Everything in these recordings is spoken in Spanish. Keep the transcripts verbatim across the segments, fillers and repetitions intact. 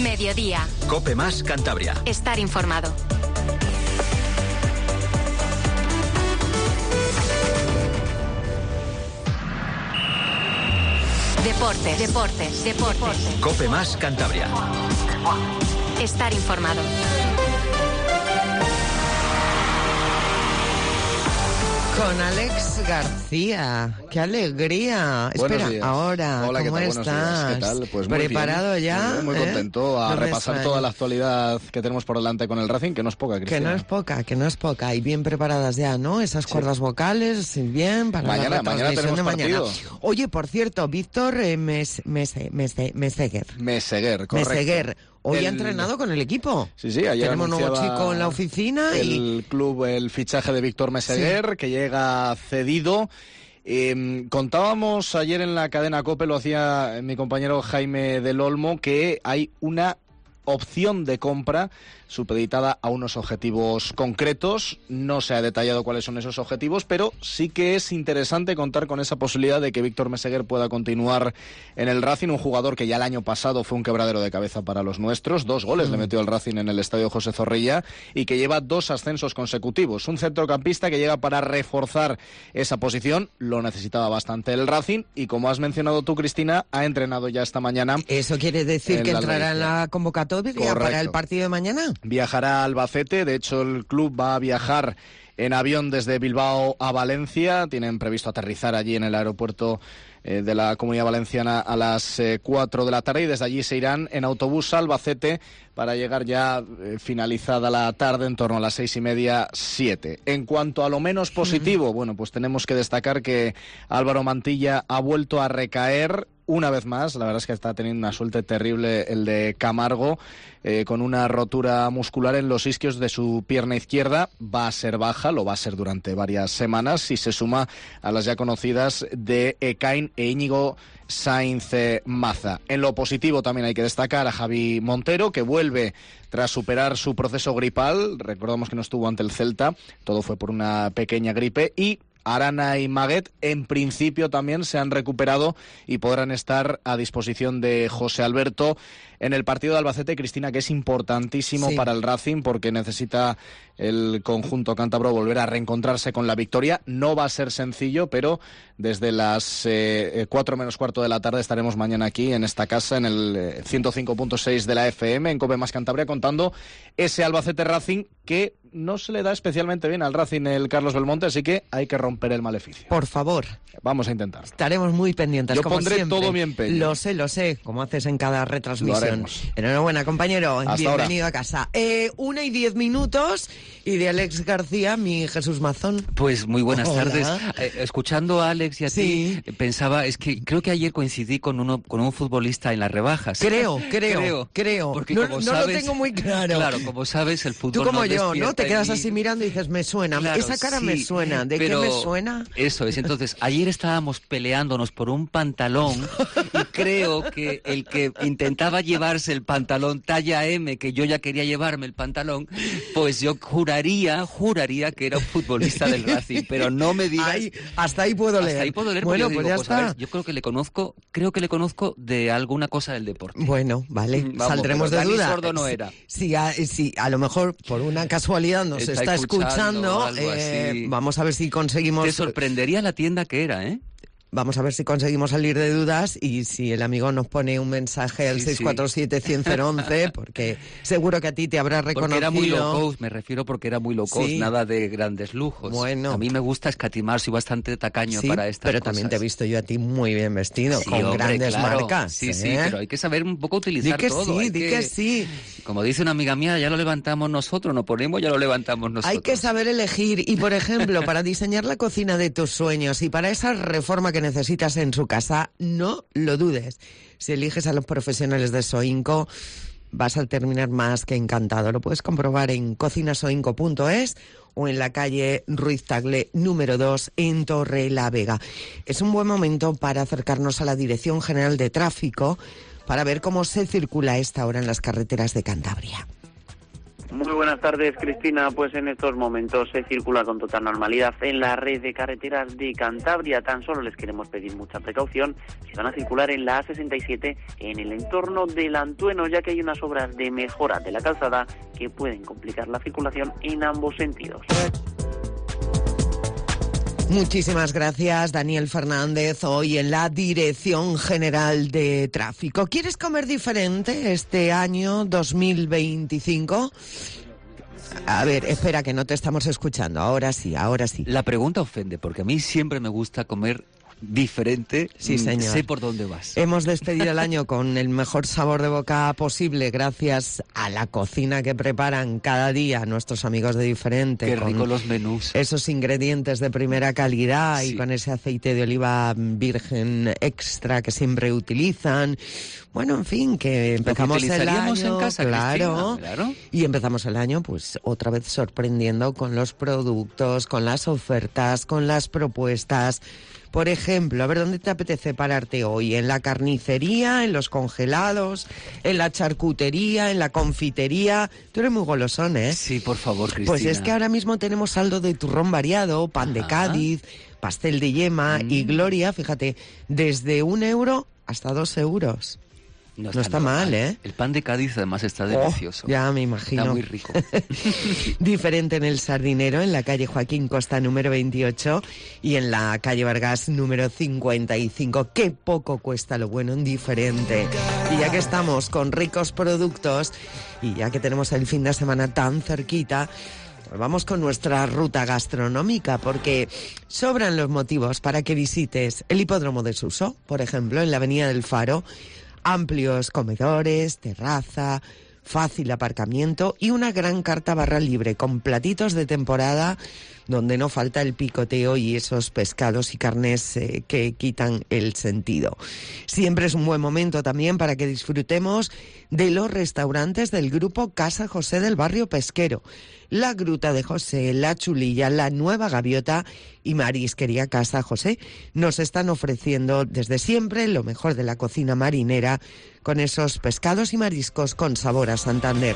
Mediodía. COPE más Cantabria. Estar informado. Deportes, deportes, deportes. COPE más Cantabria. Estar informado. Con Alex García. ¡Qué alegría! Buenos Espera, días. ahora, Hola, ¿cómo ¿qué tal? estás? Buenos días. ¿Qué tal? Pues muy ¿Preparado bien. ya? Muy, bien, muy ¿Eh? contento a No me repasar extraña. toda la actualidad que tenemos por delante con el Racing, que no es poca, Que Cristina. no es poca, que no es poca. Y bien preparadas ya, ¿no? Esas Sí. cuerdas vocales, bien, para Mañana, la mañana retransmisión tenemos de mañana. partido. Oye, por cierto, Víctor eh, Mes, Mese- Mese- Meseguer. Meseguer, correcto. Meseguer. Hoy El- ha entrenado con el equipo. Sí, sí, ayer Tenemos un nuevo anunciaba chico en la oficina y... el club, el fichaje de Víctor Meseguer, Sí. que llega cedido. Eh, contábamos ayer en la cadena COPE, lo hacía mi compañero Jaime del Olmo, que hay una opción de compra supeditada a unos objetivos concretos. No se ha detallado cuáles son esos objetivos, pero sí que es interesante contar con esa posibilidad de que Víctor Meseguer pueda continuar en el Racing, un jugador que ya el año pasado fue un quebradero de cabeza para los nuestros, dos goles mm. le metió el Racing en el estadio José Zorrilla y que lleva dos ascensos consecutivos, un centrocampista que llega para reforzar esa posición, lo necesitaba bastante el Racing y como has mencionado tú, Cristina, ha entrenado ya esta mañana. ¿Eso quiere decir que entrará en la convocatoria Correcto. para el partido de mañana? Viajará a Albacete, de hecho el club va a viajar en avión desde Bilbao a Valencia, tienen previsto aterrizar allí en el aeropuerto eh, de la Comunidad Valenciana a las eh, cuatro de la tarde y desde allí se irán en autobús a Albacete para llegar ya eh, finalizada la tarde en torno a las seis y media, siete. En cuanto a lo menos positivo, uh-huh. bueno, pues tenemos que destacar que Álvaro Mantilla ha vuelto a recaer una vez más. La verdad es que está teniendo una suerte terrible el de Camargo, eh, con una rotura muscular en los isquios de su pierna izquierda. Va a ser baja, lo va a ser durante varias semanas y se suma a las ya conocidas de Ekain e Íñigo Sainz Maza. En lo positivo también hay que destacar a Javi Montero, que vuelve tras superar su proceso gripal. Recordamos que no estuvo ante el Celta, todo fue por una pequeña gripe, y Arana y Maguet en principio también se han recuperado y podrán estar a disposición de José Alberto en el partido de Albacete, Cristina, que es importantísimo sí. para el Racing porque necesita el conjunto cántabro volver a reencontrarse con la victoria. No va a ser sencillo, pero desde las eh, cuatro menos cuarto de la tarde estaremos mañana aquí en esta casa, en el eh, ciento cinco punto seis de la F M, en COPE más Cantabria, contando ese Albacete Racing que no se le da especialmente bien al Racing el Carlos Belmonte, así que hay que romper el maleficio. Por favor. Vamos a intentar. Estaremos muy pendientes, Yo como pondré siempre. todo mi empeño. Lo sé, lo sé, como haces en cada retransmisión. Enhorabuena, compañero. Hasta Bienvenido ahora. a casa. Eh, una y diez minutos y de Alex García, mi Jesús Mazón. Pues muy buenas Hola. tardes. Eh, escuchando a Alex y a Sí. ti, pensaba, es que creo que ayer coincidí con uno con un futbolista en las rebajas. Creo, creo, creo. creo. Porque no como no sabes, lo tengo muy claro. Claro, como sabes, el fútbol Tú como no yo, ¿no? despierta Te quedas en mí. así mirando y dices, me suena. Claro, Esa cara sí, me suena. ¿De pero qué me suena? Eso es. Entonces, ayer estábamos peleándonos por un pantalón y creo que el que intentaba llevarse el pantalón talla M, que yo ya quería llevarme el pantalón, pues yo juraría, juraría que era un futbolista del Racing, pero no me digas... Ahí, hasta ahí puedo leer. Hasta ahí puedo leer, bueno, porque yo pues digo, ya pues, está. a ver, yo creo que le conozco, creo que le conozco de alguna cosa del deporte. Bueno, vale, Vamos, saldremos pero de Dani duda. Sordo no era. Si a, si a lo mejor por una casualidad nos Está está, escuchando, escuchando, algo eh, así. vamos a ver si conseguimos... Te sorprendería la tienda que era, ¿eh? Vamos a ver si conseguimos salir de dudas y si el amigo nos pone un mensaje al Sí, seis cuatro siete, cien, once, porque seguro que a ti te habrá reconocido. Porque era muy low cost, me refiero porque era muy low cost, Sí. nada de grandes lujos. Bueno. A mí me gusta escatimar, soy bastante tacaño Sí, para estas pero cosas. también te he visto yo a ti muy bien vestido, Sí, con hombre, grandes claro. marcas. Sí, ¿eh? sí, pero hay que saber un poco utilizar Di que todo. sí, hay di que sí. Como dice una amiga mía, ya lo levantamos nosotros, no ponemos, ya lo levantamos nosotros. Hay que saber elegir y, por ejemplo, para diseñar la cocina de tus sueños y para esa reforma que necesitas en su casa, no lo dudes. Si eliges a los profesionales de Soinco, vas a terminar más que encantado. Lo puedes comprobar en cocinasoinco punto es o en la calle Ruiz Tagle número dos en Torre la Vega. Es un buen momento para acercarnos a la Dirección General de Tráfico para ver cómo se circula a esta hora en las carreteras de Cantabria. Muy buenas tardes, Cristina. Pues en estos momentos se circula con total normalidad en la red de carreteras de Cantabria. Tan solo les queremos pedir mucha precaución si van a circular en la A sesenta y siete en el entorno del Antueno, ya que hay unas obras de mejora de la calzada que pueden complicar la circulación en ambos sentidos. Muchísimas gracias, Daniel Fernández, hoy en la Dirección General de Tráfico. ¿Quieres comer diferente este año dos mil veinticinco? A ver, espera, que no te estamos escuchando. Ahora sí, ahora sí. La pregunta ofende, porque a mí siempre me gusta comer diferente. Sí, señor. Sé por dónde vas. Hemos despedido el año con el mejor sabor de boca posible gracias a la cocina que preparan cada día nuestros amigos de Diferente. Qué rico los menús. Esos ingredientes de primera calidad, sí, y con ese aceite de oliva virgen extra que siempre utilizan. Bueno, en fin, que empezamos el año, en casa, claro, claro, y empezamos el año pues otra vez sorprendiendo con los productos, con las ofertas, con las propuestas. Por ejemplo, a ver, ¿dónde te apetece pararte hoy? ¿En la carnicería, en los congelados, en la charcutería, en la confitería? Tú eres muy golosón, ¿eh? Sí, por favor, Cristina. Pues es que ahora mismo tenemos saldo de turrón variado, pan Ajá. de Cádiz, pastel de yema mm. y Gloria, fíjate, desde un euro hasta dos euros. No está, no está mal, ¿eh? El pan de Cádiz además está delicioso. Oh, ya me imagino. Está muy rico. Diferente en el Sardinero, en la calle Joaquín Costa número veintiocho y en la calle Vargas número cincuenta y cinco. Qué poco cuesta lo bueno en Diferente. Y ya que estamos con ricos productos y ya que tenemos el fin de semana tan cerquita, pues vamos con nuestra ruta gastronómica, porque sobran los motivos para que visites el Hipódromo de Suso, por ejemplo, en la Avenida del Faro. Amplios comedores, terraza, fácil aparcamiento y una gran carta barra libre con platitos de temporada donde no falta el picoteo y esos pescados y carnes eh, que quitan el sentido. Siempre es un buen momento también para que disfrutemos de los restaurantes del grupo Casa José del barrio pesquero. La Gruta de José, La Chulilla, La Nueva Gaviota y Marisquería Casa José nos están ofreciendo desde siempre lo mejor de la cocina marinera con esos pescados y mariscos con sabor a Santander.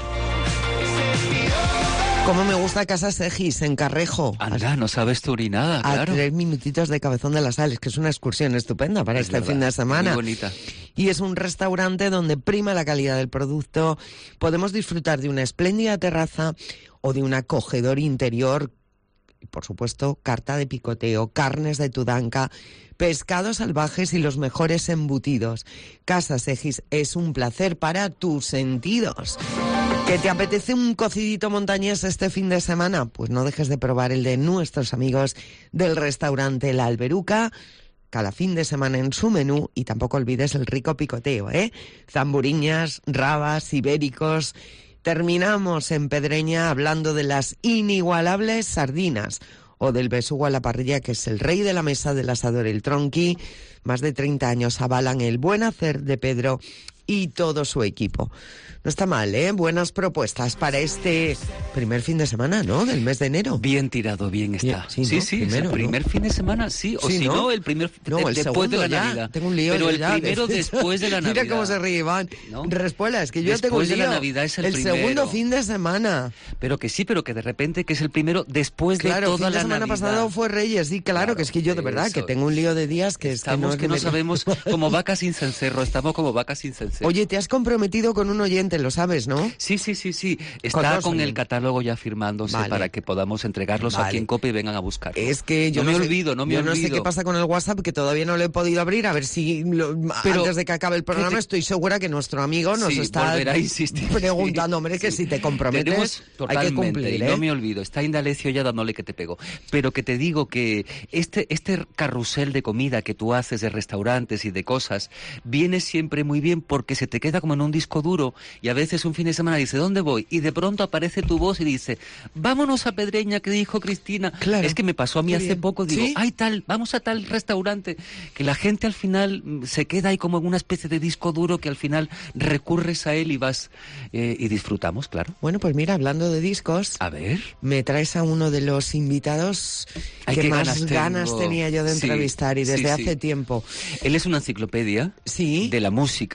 Cómo me gusta Casa Segis en Carrejo. Anda, no sabes tú ni nada, a claro. A tres minutitos de Cabezón de las Sales, que es una excursión estupenda para es este verdad, fin de semana. Muy bonita. Y es un restaurante donde prima la calidad del producto. Podemos disfrutar de una espléndida terraza o de un acogedor interior. Y por supuesto, carta de picoteo, carnes de Tudanca, pescados salvajes y los mejores embutidos. Casa Segis es un placer para tus sentidos. ¿Que te apetece un cocidito montañés este fin de semana? Pues no dejes de probar el de nuestros amigos del restaurante La Alberuca, cada fin de semana en su menú, y tampoco olvides el rico picoteo, ¿eh? Zamburiñas, rabas, ibéricos. Terminamos en Pedreña hablando de las inigualables sardinas o del besugo a la parrilla, que es el rey de la mesa del asador El Tronqui. Más de treinta años avalan el buen hacer de Pedro y todo su equipo. No está mal, ¿eh? Buenas propuestas para este primer fin de semana, ¿no? Del mes de enero. Bien tirado, bien está. Bien, sí, sí, ¿no? sí, Primero, el primer ¿no? fin de semana, sí. O Sí, si ¿no? no, el primer No, de- el después segundo de la ya. Navidad. Tengo un lío Pero yo el ya. primero después de la Navidad. Mira cómo se ríe Iván. ¿No? Respuesta, es que yo ya tengo un Después de lío. la Navidad es el primero. segundo fin de semana. Pero que sí, pero que de repente que es el primero después de Claro, toda fin de la semana Navidad. pasado fue Reyes, sí, claro, Claro, que es que yo de verdad que eso. tengo un lío de días que es que Estamos no, es que no me- sabemos, como vacas sin cencerro, estamos como vacas sin cencerro. Oye, te has comprometido con un oyente, lo sabes, ¿no? Sí, sí, sí, sí. Con Está dos, con oye. el catálogo ya firmándose Vale. para que podamos entregarlos Vale. aquí en COPE y vengan a buscarlos. Es que yo no, no, me sé- olvido, no me yo olvido. no sé qué pasa con el WhatsApp, que todavía no lo he podido abrir, a ver si lo- Pero, antes de que acabe el programa ¿qué te- estoy segura que nuestro amigo nos Sí, está volverá a insistir. preguntando, hombre, que Sí. si te comprometes Tenemos hay que totalmente, cumplir, y ¿eh? no me olvido, está Indalecio ya dándole que te pego. Pero que te digo que este, este carrusel de comida que tú haces de restaurantes y de cosas viene siempre muy bien porque se te queda como en un disco duro y a veces un fin de semana dice, ¿dónde voy? Y de pronto aparece tu voz y dice, vámonos a Pedreña, que dijo Cristina. Claro. Es que me pasó a mí Qué hace bien. poco, digo, ¿Sí? ay tal, vamos a tal restaurante, que la gente al final mm, se queda ahí como en una especie de disco duro que al final recurres a él y vas eh, y disfrutamos, claro. Bueno, pues mira, hablando de discos, A ver. me traes a uno de los invitados Ay, que qué más ganas ganas, tengo. tenía yo de Sí, entrevistar y desde sí, hace sí. tiempo. Él es una enciclopedia Sí. de la música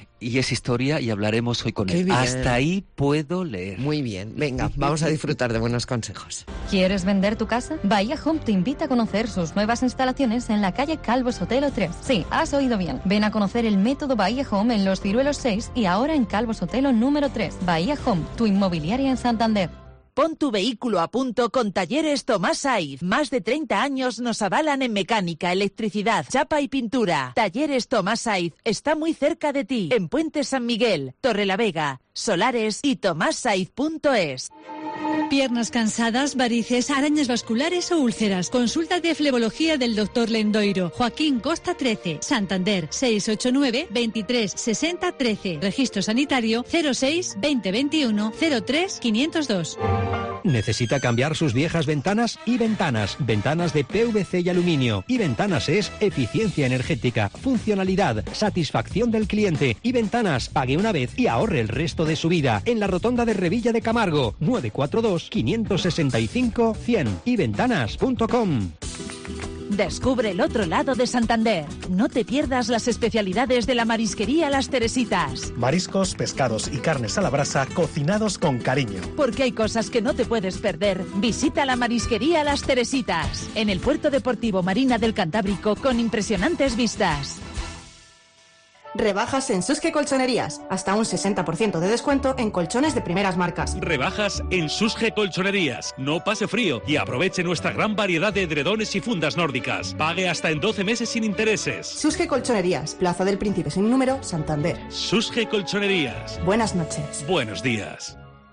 y es historia y hablaremos hoy con Qué él. bien. Hasta ahí puedo leer. Muy bien, venga, vamos a disfrutar de buenos consejos. ¿Quieres vender tu casa? Bahía Home te invita a conocer sus nuevas instalaciones en la calle Calvo Sotelo tres. Sí, has oído bien. Ven a conocer el método Bahía Home en Los Ciruelos seis y ahora en Calvo Sotelo número tres. Bahía Home, tu inmobiliaria en Santander. Pon tu vehículo a punto con Talleres Tomás Saiz. Más de treinta años nos avalan en mecánica, electricidad, chapa y pintura. Talleres Tomás Saiz está muy cerca de ti. En Puente San Miguel, Torrelavega, Solares y tomás saiz punto es. Piernas cansadas, varices, arañas vasculares o úlceras. Consulta de flebología del doctor Lendoiro. Joaquín Costa trece, Santander, seis ocho nueve, veintitrés, sesenta, trece. Registro sanitario cero seis, veinte veintiuno, cero tres, quinientos dos. ¿Necesita cambiar sus viejas ventanas? Y Ventanas, ventanas de P V C y aluminio. Y Ventanas es eficiencia energética, funcionalidad, satisfacción del cliente. Y Ventanas, pague una vez y ahorre el resto de su vida. En la rotonda de Revilla de Camargo, nueve cuatro dos, cinco seis cinco, cien. y ventanas punto com. Descubre el otro lado de Santander. No te pierdas las especialidades de la marisquería Las Teresitas. Mariscos, pescados y carnes a la brasa cocinados con cariño. Porque hay cosas que no te puedes perder. Visita la marisquería Las Teresitas, en el Puerto Deportivo Marina del Cantábrico, con impresionantes vistas. Rebajas en Susque Colchonerías. Hasta un sesenta por ciento de descuento en colchones de primeras marcas. Rebajas en Susque Colchonerías. No pase frío y aproveche nuestra gran variedad de edredones y fundas nórdicas. Pague hasta en doce meses sin intereses. Susque Colchonerías. Plaza del Príncipe sin número, Santander. Susque Colchonerías. Buenas noches. Buenos días.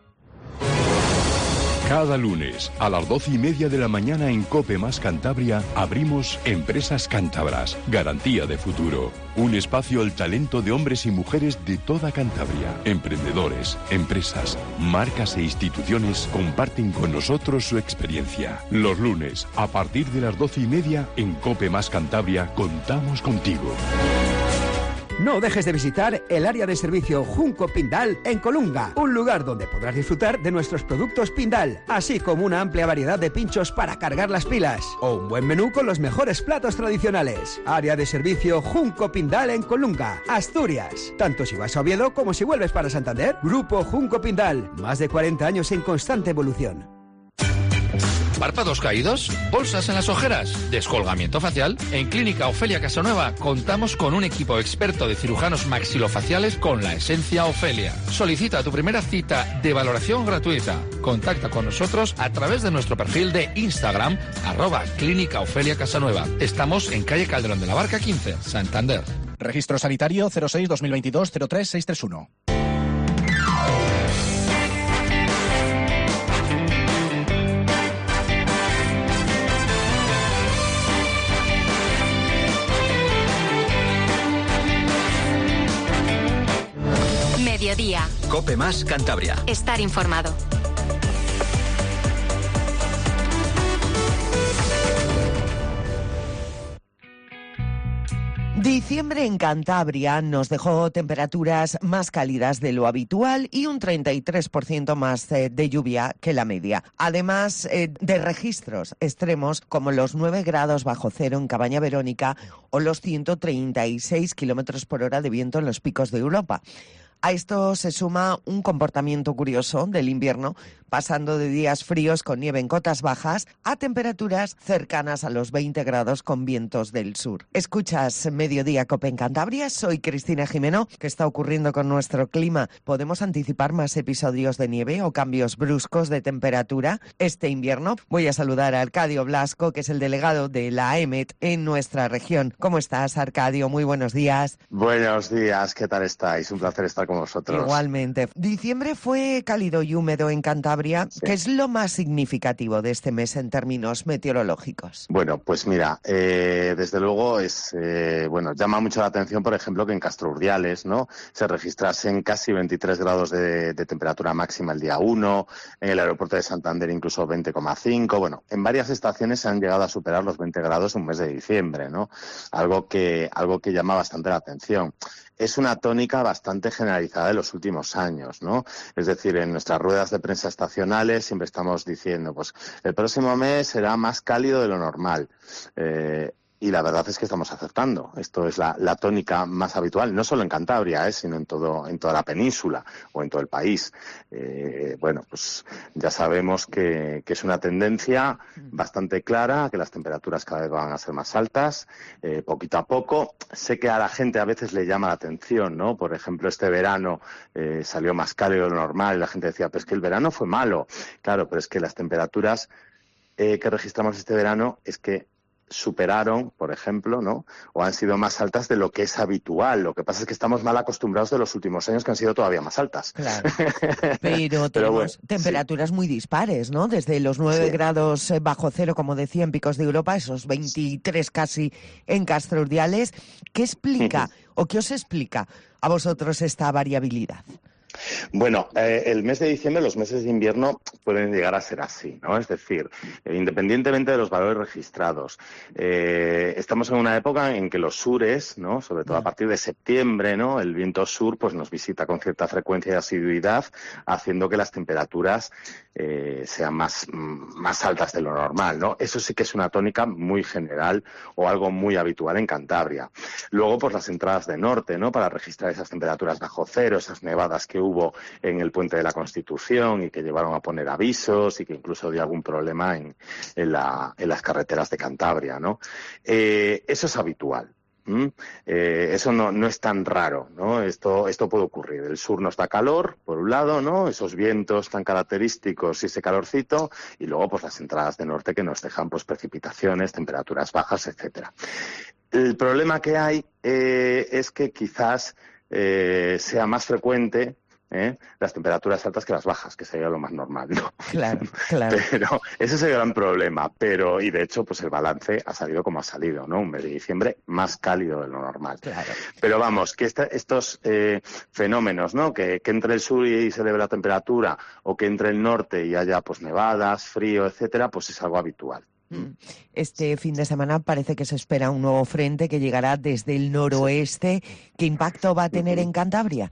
Cada lunes a las doce y media de la mañana en COPE más Cantabria abrimos Empresas Cántabras, garantía de futuro. Un espacio al talento de hombres y mujeres de toda Cantabria. Emprendedores, empresas, marcas e instituciones comparten con nosotros su experiencia. Los lunes, a partir de las doce y media, en COPE más Cantabria, contamos contigo. No dejes de visitar el área de servicio Junco Pindal en Colunga, un lugar donde podrás disfrutar de nuestros productos Pindal, así como una amplia variedad de pinchos para cargar las pilas, o un buen menú con los mejores platos tradicionales. Área de servicio Junco Pindal en Colunga, Asturias. Tanto si vas a Oviedo como si vuelves para Santander. Grupo Junco Pindal, más de cuarenta años en constante evolución. ¿Párpados caídos? ¿Bolsas en las ojeras? ¿Descolgamiento facial? En Clínica Ofelia Casanueva contamos con un equipo experto de cirujanos maxilofaciales con la esencia Ofelia. Solicita tu primera cita de valoración gratuita. Contacta con nosotros a través de nuestro perfil de Instagram, arroba Clínica Ofelia Casanueva. Estamos en calle Calderón de la Barca quince, Santander. Registro sanitario cero seis dos mil veintidós cero tres seis tres uno. Mediodía. COPE más Cantabria. Estar informado. Diciembre en Cantabria nos dejó temperaturas más cálidas de lo habitual y un treinta y tres por ciento más eh, de lluvia que la media. Además eh, de registros extremos como los nueve grados bajo cero en Cabaña Verónica o los ciento treinta y seis kilómetros por hora de viento en los picos de Europa. A esto se suma un comportamiento curioso del invierno, pasando de días fríos con nieve en cotas bajas a temperaturas cercanas a los veinte grados con vientos del sur. Escuchas Mediodía COPE en Cantabria, soy Cristina Jimeno. ¿Qué está ocurriendo con nuestro clima? ¿Podemos anticipar más episodios de nieve o cambios bruscos de temperatura este invierno? Voy a saludar a Arcadio Blasco, que es el delegado de la A E M E T en nuestra región. ¿Cómo estás, Arcadio? Muy buenos días. Buenos días, ¿qué tal estáis? Un placer estar con vosotros. Igualmente. Diciembre fue cálido y húmedo en Cantabria. Sí. ¿Qué es lo más significativo de este mes en términos meteorológicos? Bueno, pues mira, eh, desde luego es eh, bueno, llama mucho la atención, por ejemplo, que en Castrurdiales, ¿no?, se registrasen casi veintitrés grados de, de temperatura máxima el día uno, en el aeropuerto de Santander incluso veinte coma cinco. Bueno, en varias estaciones se han llegado a superar los veinte grados un mes de diciembre, ¿no? Algo que algo que llama bastante la atención. Es una tónica bastante generalizada de los últimos años, ¿no? Es decir, en nuestras ruedas de prensa estacionales siempre estamos diciendo, pues, el próximo mes será más cálido de lo normal. Eh, Y la verdad es que estamos acertando. Esto es la, la tónica más habitual, no solo en Cantabria, ¿eh? sino en todo, en toda la península o en todo el país. Eh, bueno, pues ya sabemos que, que es una tendencia bastante clara, que las temperaturas cada vez van a ser más altas, eh, poquito a poco. Sé que a la gente a veces le llama la atención, ¿no? Por ejemplo, este verano eh, salió más cálido de lo normal y la gente decía, pero es que el verano fue malo. Claro, pero es que las temperaturas eh, que registramos este verano es que superaron, por ejemplo, ¿no? O han sido más altas de lo que es habitual. Lo que pasa es que estamos mal acostumbrados de los últimos años que han sido todavía más altas. Claro. Pero, Pero tenemos bueno, temperaturas sí. muy dispares, ¿no? Desde los nueve Sí. grados bajo cero, como decía, en Picos de Europa, esos veintitrés casi en Castro Urdiales. ¿Qué explica o qué os explica a vosotros esta variabilidad? Bueno, eh, el mes de diciembre, los meses de invierno pueden llegar a ser así, ¿no? Es decir, eh, independientemente de los valores registrados, eh, estamos en una época en que los sures, ¿no? Sobre todo a partir de septiembre, ¿no? El viento sur, pues nos visita con cierta frecuencia y asiduidad, haciendo que las temperaturas eh, sean más, más altas de lo normal, ¿no? Eso sí que es una tónica muy general o algo muy habitual en Cantabria. Luego, pues las entradas de norte, ¿no? Para registrar esas temperaturas bajo cero, esas nevadas que hubo en el Puente de la Constitución y que llevaron a poner avisos y que incluso dio algún problema en, en, la, en las carreteras de Cantabria, ¿no? Eh, eso es habitual. ¿Mm? Eh, eso no, no es tan raro, ¿no? Esto, esto puede ocurrir. El sur nos da calor, por un lado, ¿no? Esos vientos tan característicos y ese calorcito, y luego pues las entradas de norte que nos dejan pues precipitaciones, temperaturas bajas, etcétera. El problema que hay eh, es que quizás eh, sea más frecuente ¿Eh? las temperaturas altas que las bajas, que sería lo más normal, ¿no? Claro, claro. Pero ese es el gran problema, pero y de hecho pues el balance ha salido como ha salido, ¿no? Un mes de diciembre más cálido de lo normal. Claro. Pero vamos, que esta, estos eh, fenómenos, ¿no? Que, que entre el sur y se eleve la temperatura o que entre el norte y haya pues nevadas, frío, etcétera, pues es algo habitual. Este fin de semana parece que se espera un nuevo frente que llegará desde el noroeste. ¿Qué impacto va a tener en Cantabria?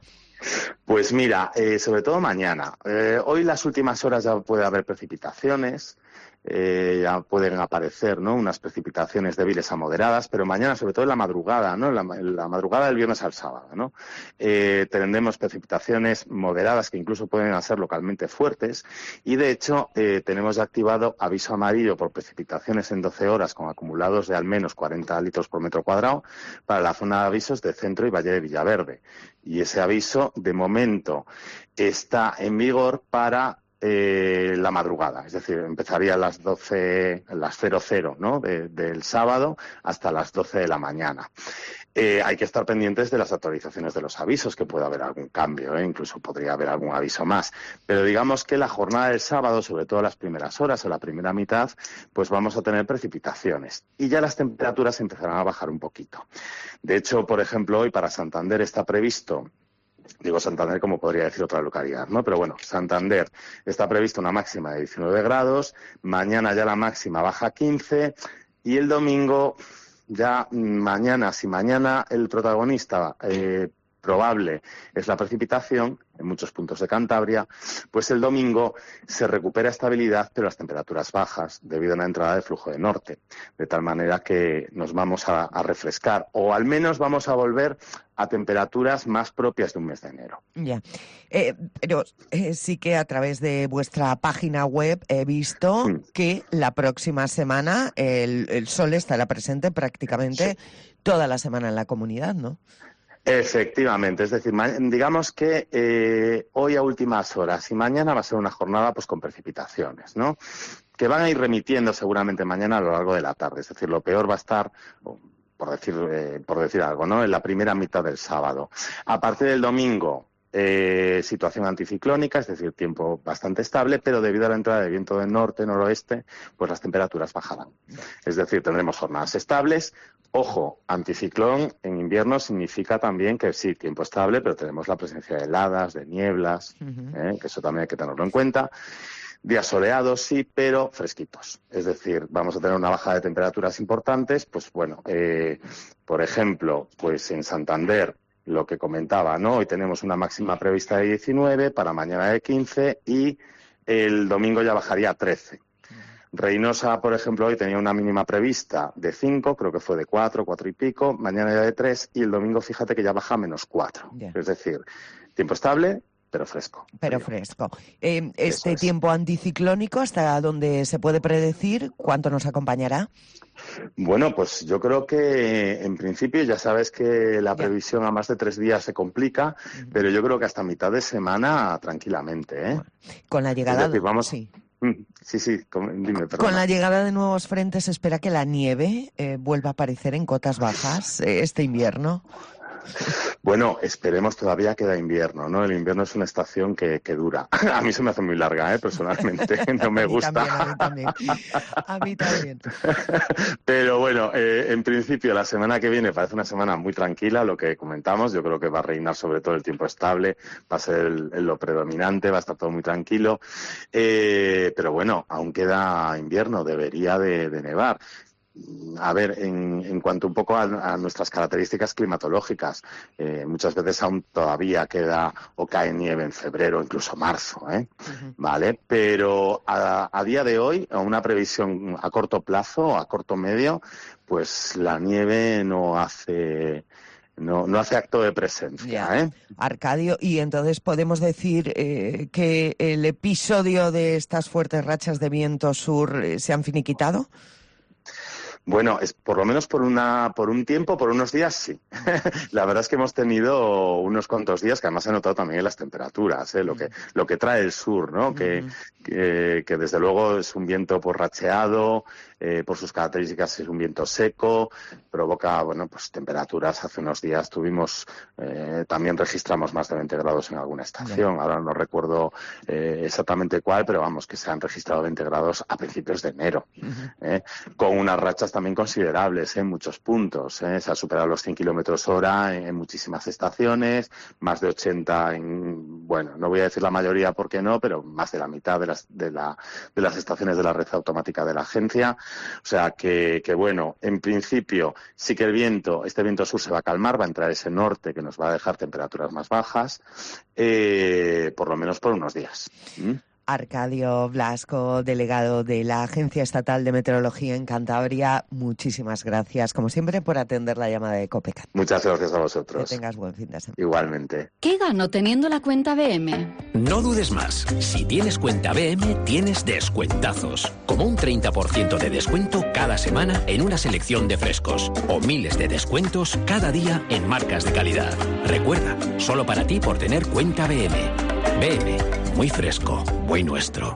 Pues mira, eh, sobre todo mañana. Eh, hoy las últimas horas ya puede haber precipitaciones, eh, ya pueden aparecer, ¿no? Unas precipitaciones débiles a moderadas, pero mañana, sobre todo en la madrugada, ¿no? En la, en la madrugada del viernes al sábado, ¿no? Eh, tendremos precipitaciones moderadas que incluso pueden ser localmente fuertes y, de hecho, eh, tenemos ya activado aviso amarillo por precipitaciones en doce horas con acumulados de al menos cuarenta litros por metro cuadrado para la zona de avisos de Centro y Valle de Villaverde. Y ese aviso, de momento, está en vigor para Eh, la madrugada, es decir, empezaría a las doce, las cero cero, ¿no? De, del sábado hasta las doce de la mañana. Eh, hay que estar pendientes de las actualizaciones de los avisos, que puede haber algún cambio, ¿eh? Incluso podría haber algún aviso más. Pero digamos que la jornada del sábado, sobre todo las primeras horas o la primera mitad, pues vamos a tener precipitaciones. Y ya las temperaturas empezarán a bajar un poquito. De hecho, por ejemplo, hoy para Santander está previsto, digo Santander como podría decir otra localidad, ¿no? Pero bueno, Santander está previsto una máxima de diecinueve grados, mañana ya la máxima baja a quince y el domingo ya mañana, si mañana el protagonista eh, probable es la precipitación en muchos puntos de Cantabria, pues el domingo se recupera estabilidad, pero las temperaturas bajas debido a una entrada de flujo de norte, de tal manera que nos vamos a, a refrescar o al menos vamos a volver a temperaturas más propias de un mes de enero. Ya, eh, pero eh, sí que a través de vuestra página web he visto sí. que la próxima semana el, el sol estará presente prácticamente sí. toda la semana en la comunidad, ¿no? Efectivamente, es decir, digamos que eh, hoy a últimas horas y mañana va a ser una jornada pues con precipitaciones, ¿no? Que van a ir remitiendo seguramente mañana a lo largo de la tarde, es decir, lo peor va a estar, por decir, eh, por decir algo, ¿no? En la primera mitad del sábado. A partir del domingo, Eh, situación anticiclónica, es decir, tiempo bastante estable, pero debido a la entrada de viento del norte, noroeste, pues las temperaturas bajarán. Es decir, tendremos jornadas estables. Ojo, anticiclón en invierno significa también que sí, tiempo estable, pero tenemos la presencia de heladas, de nieblas, uh-huh. eh, que eso también hay que tenerlo en cuenta. Días soleados, sí, pero fresquitos. Es decir, vamos a tener una baja de temperaturas importantes. Pues bueno, eh, por ejemplo, pues en Santander, lo que comentaba, ¿no? Hoy tenemos una máxima prevista de diecinueve, para mañana de quince y el domingo ya bajaría a trece. Reynosa, por ejemplo, hoy tenía una mínima prevista de cinco, creo que fue de cuatro, cuatro y pico, mañana ya de tres, y el domingo fíjate que ya baja a menos cuatro. Yeah. Es decir, tiempo estable, pero fresco. Pero frío. fresco. Eh, este es. tiempo anticiclónico, ¿hasta dónde se puede predecir? ¿Cuánto nos acompañará? Bueno, pues yo creo que en principio ya sabes que la previsión a más de tres días se complica, uh-huh. pero yo creo que hasta mitad de semana tranquilamente, ¿eh? Con la llegada... Es decir, vamos... Sí. Sí, sí, dime, perdón. Con la llegada de nuevos frentes se espera que la nieve eh, vuelva a aparecer en cotas bajas eh, este invierno. Bueno, esperemos, todavía queda invierno, ¿no? El invierno es una estación que, que dura. A mí se me hace muy larga, ¿eh? Personalmente, no me gusta. También, a mí también. A mí también. Pero bueno, eh, en principio la semana que viene parece una semana muy tranquila, lo que comentamos. Yo creo que va a reinar sobre todo el tiempo estable, va a ser el, el lo predominante, va a estar todo muy tranquilo. Eh, pero bueno, aún queda invierno, debería de, de nevar. A ver, en, en cuanto un poco a, a nuestras características climatológicas, eh, muchas veces aún todavía queda o cae nieve en febrero, incluso marzo, ¿eh? Uh-huh. ¿Vale? Pero a, a día de hoy, a una previsión a corto plazo, a corto medio, pues la nieve no hace... No, no hace acto de presencia, ¿eh? Arcadio, y entonces podemos decir eh, que el episodio de estas fuertes rachas de viento sur eh, se han finiquitado. Bueno, es por lo menos por una por un tiempo, por unos días, sí. La verdad es que hemos tenido unos cuantos días que además se ha notado también en las temperaturas, ¿eh? lo que lo que trae el sur, ¿no? Uh-huh. Que, que que desde luego es un viento porracheado, eh, por sus características es un viento seco, provoca, bueno, pues temperaturas. Hace unos días tuvimos, eh, también registramos más de veinte grados en alguna estación. Ahora no recuerdo eh, exactamente cuál, pero vamos, que se han registrado veinte grados a principios de enero, uh-huh. ¿eh? Con unas rachas también considerables, ¿eh? En muchos puntos, ¿eh? Se ha superado los cien kilómetros hora en, en muchísimas estaciones, más de ochenta en, bueno, no voy a decir la mayoría porque no, pero más de la mitad de las de la de las estaciones de la red automática de la agencia. O sea que, que bueno, en principio sí que el viento, este viento sur se va a calmar, va a entrar ese norte que nos va a dejar temperaturas más bajas, eh, por lo menos por unos días. ¿Mm? Arcadio Blasco, delegado de la Agencia Estatal de Meteorología en Cantabria, muchísimas gracias, como siempre, por atender la llamada de Copecat. Muchas gracias a vosotros. Que tengas buen fin de semana. Igualmente. ¿Qué gano teniendo la cuenta B M? No dudes más. Si tienes cuenta B M, tienes descuentazos. Como un treinta por ciento de descuento cada semana en una selección de frescos. O miles de descuentos cada día en marcas de calidad. Recuerda, solo para ti por tener cuenta B M. B M, muy fresco, muy nuestro.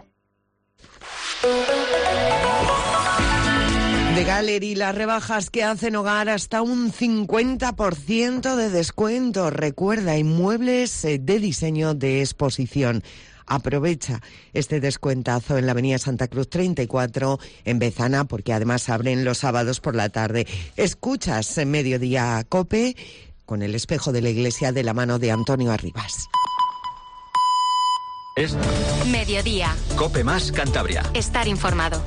The Gallery, las rebajas que hacen hogar hasta un cincuenta por ciento de descuento. Recuerda, inmuebles de diseño de exposición. Aprovecha este descuentazo en la avenida Santa Cruz treinta y cuatro en Bezana, porque además abren los sábados por la tarde. Escuchas en Mediodía COPE con el espejo de la iglesia de la mano de Antonio Arribas. Es Mediodía. COPE más Cantabria. Estar informado.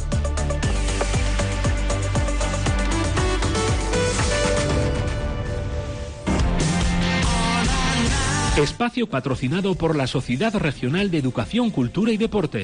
Espacio patrocinado por la Sociedad Regional de Educación, Cultura y Deporte.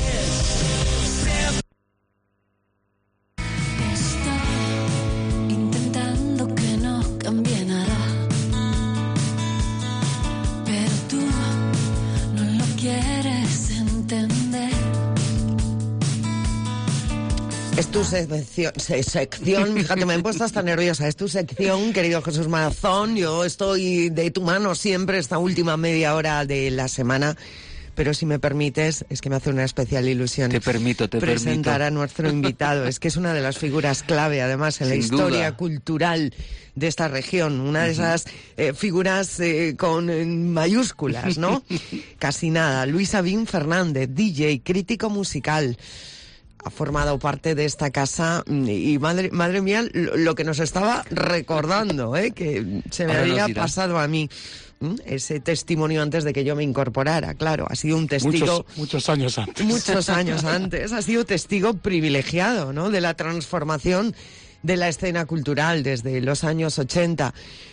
Es tu sección, sección, fíjate, me he puesto hasta nerviosa, es tu sección, querido Jesús Mazón, yo estoy de tu mano siempre esta última media hora de la semana, pero si me permites, es que me hace una especial ilusión te permito, te presentar permito. a nuestro invitado, es que es una de las figuras clave, además, en Sin la historia duda. cultural de esta región, una de esas eh, figuras eh, con eh, mayúsculas, ¿no? Casi nada, Luis Sabín Fernández, D J, crítico musical. Ha formado parte de esta casa y madre madre mía lo, lo que nos estaba recordando, ¿eh? Que se me Ahora había pasado a mí. ¿Mm? Ese testimonio antes de que yo me incorporara, claro, ha sido un testigo... Muchos, muchos años antes. Muchos años antes, ha sido testigo privilegiado, ¿no? De la transformación de la escena cultural desde los años ochenta.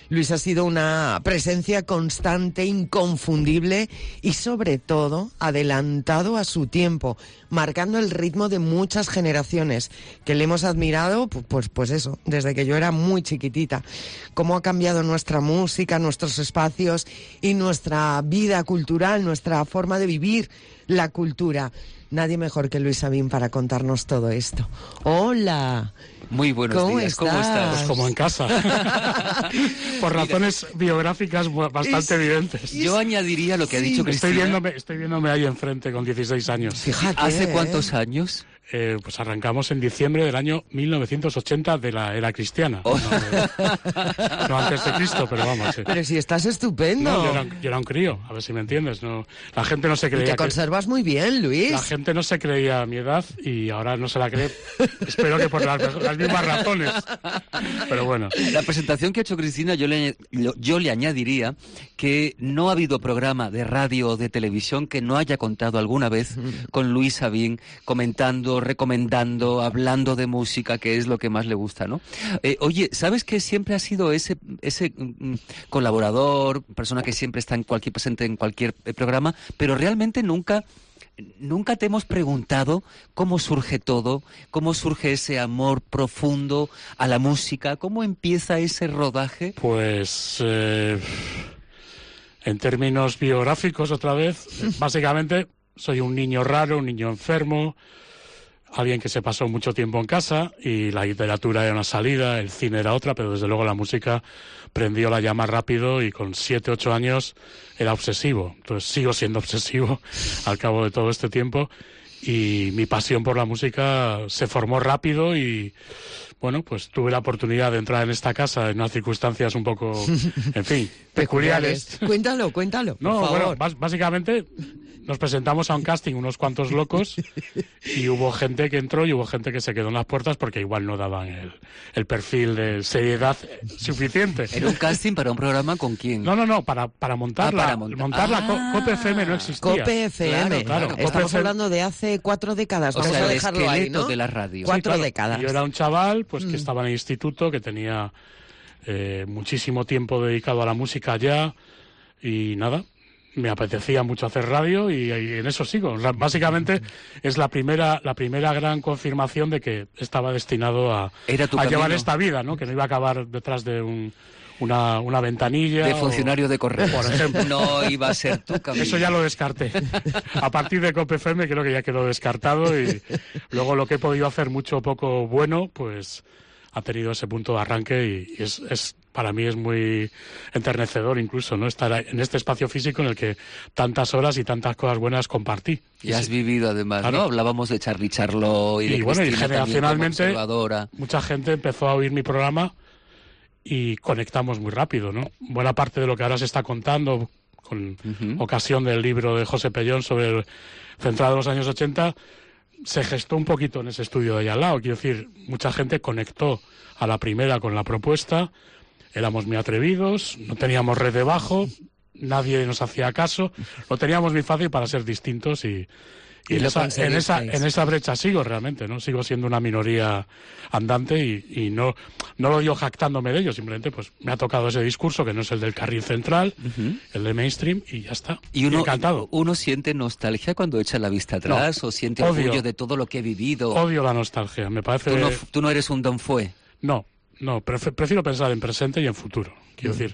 Luis ha sido una presencia constante, inconfundible y sobre todo adelantado a su tiempo, marcando el ritmo de muchas generaciones que le hemos admirado, pues, pues eso, desde que yo era muy chiquitita. Cómo ha cambiado nuestra música, nuestros espacios y nuestra vida cultural, nuestra forma de vivir la cultura. Nadie mejor que Luis Sabin para contarnos todo esto. ¡Hola! Muy buenos ¿Cómo días, estás? ¿cómo estás? Pues como en casa. Por razones biográficas bastante es, evidentes. Yo añadiría lo que ha sí, dicho Cristina. Estoy viéndome, estoy viéndome ahí enfrente con dieciséis años. Fíjate. ¿Hace cuántos años? Eh, pues arrancamos en diciembre del año mil novecientos ochenta de la era cristiana. Oh. No, no, no antes de Cristo, pero vamos. Sí. Pero si estás estupendo. No, yo, era, yo era un crío, a ver si me entiendes. No, la gente no se creía. Y te conservas que, muy bien, Luis. La gente no se creía mi edad y ahora no se la cree. Espero que por las, las mismas razones. Pero bueno. La presentación que ha hecho Cristina, yo le, yo le añadiría que no ha habido programa de radio o de televisión que no haya contado alguna vez con Luis Sabin comentando, recomendando, hablando de música, que es lo que más le gusta, ¿no? Eh, oye, ¿sabes que siempre ha sido ese ese mm, colaborador, persona que siempre está en cualquier presente en cualquier eh, programa, pero realmente nunca nunca te hemos preguntado cómo surge todo, cómo surge ese amor profundo a la música, cómo empieza ese rodaje? Pues eh, en términos biográficos, otra vez, básicamente soy un niño raro, un niño enfermo, alguien que se pasó mucho tiempo en casa y la literatura era una salida, el cine era otra, pero desde luego la música prendió la llama rápido y con siete, ocho años era obsesivo. Entonces sigo siendo obsesivo al cabo de todo este tiempo y mi pasión por la música se formó rápido y bueno, pues tuve la oportunidad de entrar en esta casa en unas circunstancias un poco, en fin, peculiares. Cuéntalo, cuéntalo, por No, favor. bueno, básicamente nos presentamos a un casting unos cuantos locos y hubo gente que entró y hubo gente que se quedó en las puertas porque igual no daban el, el perfil de seriedad suficiente. ¿Era un casting para un programa con quién? No, no, no, para, para montarla. Ah, para montar. montarla. Ah, Cope F M no existía. Cope F M. Claro, claro. Estamos Cope F M. hablando de hace cuatro décadas. O Vamos sea, a el dejarlo esqueleto ahí, ¿no? de la radio. Cuatro Sí, claro. décadas. Yo era un chaval pues que Mm. estaba en el instituto, que tenía eh, muchísimo tiempo dedicado a la música ya y nada, me apetecía mucho hacer radio y, y en eso sigo. O sea, básicamente es la primera la primera gran confirmación de que estaba destinado a, Era tu a camino. llevar esta vida, ¿no? Que no iba a acabar detrás de un, una, una ventanilla. De o- funcionario de correos. Por ejemplo. No iba a ser tu camino. Eso ya lo descarté. A partir de Cope F M creo que ya quedó descartado y luego lo que he podido hacer mucho o poco bueno, pues ha tenido ese punto de arranque y, y es, es para mí es muy enternecedor incluso, ¿no? Estar en este espacio físico en el que tantas horas y tantas cosas buenas compartí. Y has vivido además, Claro. ¿no? Hablábamos de Charlie Charlo y, Y de bueno, y Cristina también como generacionalmente observadora. mucha gente empezó a oír mi programa y conectamos muy rápido, ¿no? Buena parte de lo que ahora se está contando con ocasión del libro de José Pellón sobre el centrado en los años ochenta se gestó un poquito en ese estudio de allá al lado. Quiero decir, mucha gente conectó a la primera con la propuesta, éramos muy atrevidos, no teníamos red debajo, nadie nos hacía caso, lo teníamos muy fácil para ser distintos y, y, Y en, lo esa, en, esa, conseguisteis. en esa brecha sigo realmente, ¿no? Sigo siendo una minoría andante y, y no, no lo digo jactándome de ello, simplemente pues me ha tocado ese discurso que no es el del carril central, el de mainstream y ya está. Y uno, encantado. uno siente nostalgia cuando echa la vista atrás No, o siente odio. orgullo de todo lo que he vivido. Odio la nostalgia, me parece... Tú no, tú no eres un don fue. No, no, pref- prefiero pensar en presente y en futuro. Quiero decir,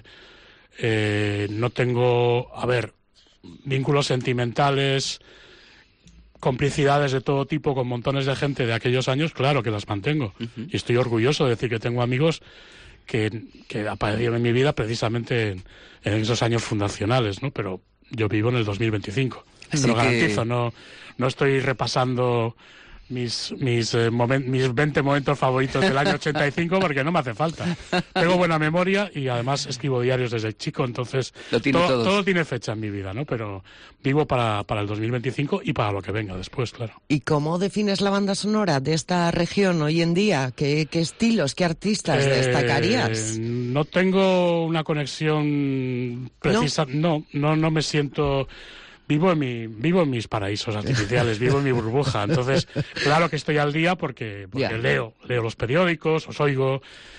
eh, no tengo, a ver, vínculos sentimentales, complicidades de todo tipo con montones de gente de aquellos años, claro que las mantengo. Y estoy orgulloso de decir que tengo amigos que, que aparecieron en mi vida precisamente en, en esos años fundacionales, ¿no? Pero yo vivo en el dos mil veinticinco. Así Te lo que- garantizo, no, no estoy repasando mis mis, eh, momen- mis veinte momentos favoritos del año ochenta y cinco porque no me hace falta. Tengo buena memoria y además escribo diarios desde chico, entonces Lo tiene todo, todos. todo tiene fecha en mi vida, ¿no? Pero vivo para, para el dos mil veinticinco y para lo que venga después, claro. ¿Y cómo defines la banda sonora de esta región hoy en día? ¿Qué, qué estilos, qué artistas Eh, destacarías? No tengo una conexión precisa, no, no, no me siento... Vivo en, mi, vivo en mis paraísos artificiales, vivo en mi burbuja. Entonces, claro que estoy al día porque, porque Ya. leo, leo los periódicos, os oigo.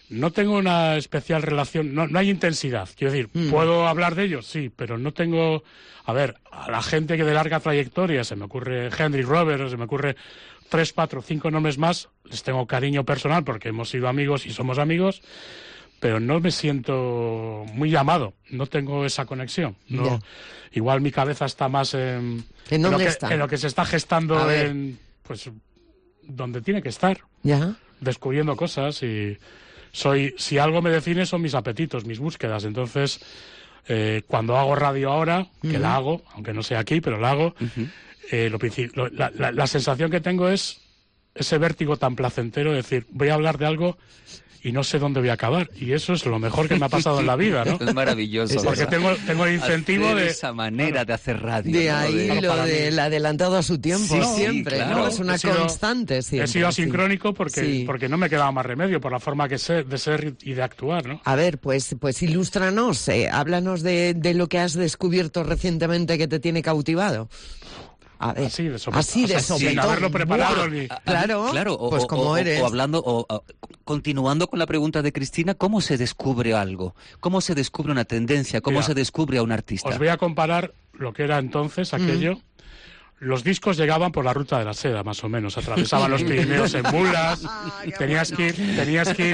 No tengo una especial relación, no, no hay intensidad. Quiero decir, mm. ¿puedo hablar de ellos? Sí, pero no tengo... A ver, a la gente que de larga trayectoria, se me ocurre Hendrik Roberts, se me ocurre tres, cuatro, cinco nombres más, les tengo cariño personal porque hemos sido amigos y somos amigos, pero no me siento muy llamado, no tengo esa conexión. No, igual mi cabeza está más en, ¿En, en, lo, que, está? en lo que se está gestando, en, pues, donde tiene que estar, ¿Ya? descubriendo cosas y... Soy, si algo me define son mis apetitos, mis búsquedas. Entonces, eh, cuando hago radio ahora, que uh-huh. la hago, aunque no sea aquí, pero la hago, uh-huh. eh, lo, lo, la, la, la sensación que tengo es ese vértigo tan placentero de decir, voy a hablar de algo y no sé dónde voy a acabar. Y eso es lo mejor que me ha pasado en la vida, ¿no? Es maravilloso. Porque tengo, tengo el incentivo hacer de... esa manera bueno, de hacer radio. De ahí ¿no? lo del adelantado a su tiempo, sí, siempre, sí, claro. ¿no? Es una he sido, constante siempre. He sido asincrónico sí. porque, sí. porque no me quedaba más remedio por la forma que sé, de ser y de actuar, ¿no? A ver, pues, pues ilústranos, eh, háblanos de, de lo que has descubierto recientemente que te tiene cautivado. A ver, así de sopetón. Así de o sea, sopetón. Sin haberlo preparado ni... Claro, claro o, pues como o, eres. O hablando, o, o continuando con la pregunta de Cristina, ¿cómo se descubre algo? ¿Cómo se descubre una tendencia? ¿Cómo Mira, se descubre a un artista? Os voy a comparar lo que era entonces aquello. Mm. Los discos llegaban por la ruta de la seda, más o menos. Atravesaban los Pirineos en mulas. Ah, tenías, que ir, tenías que ir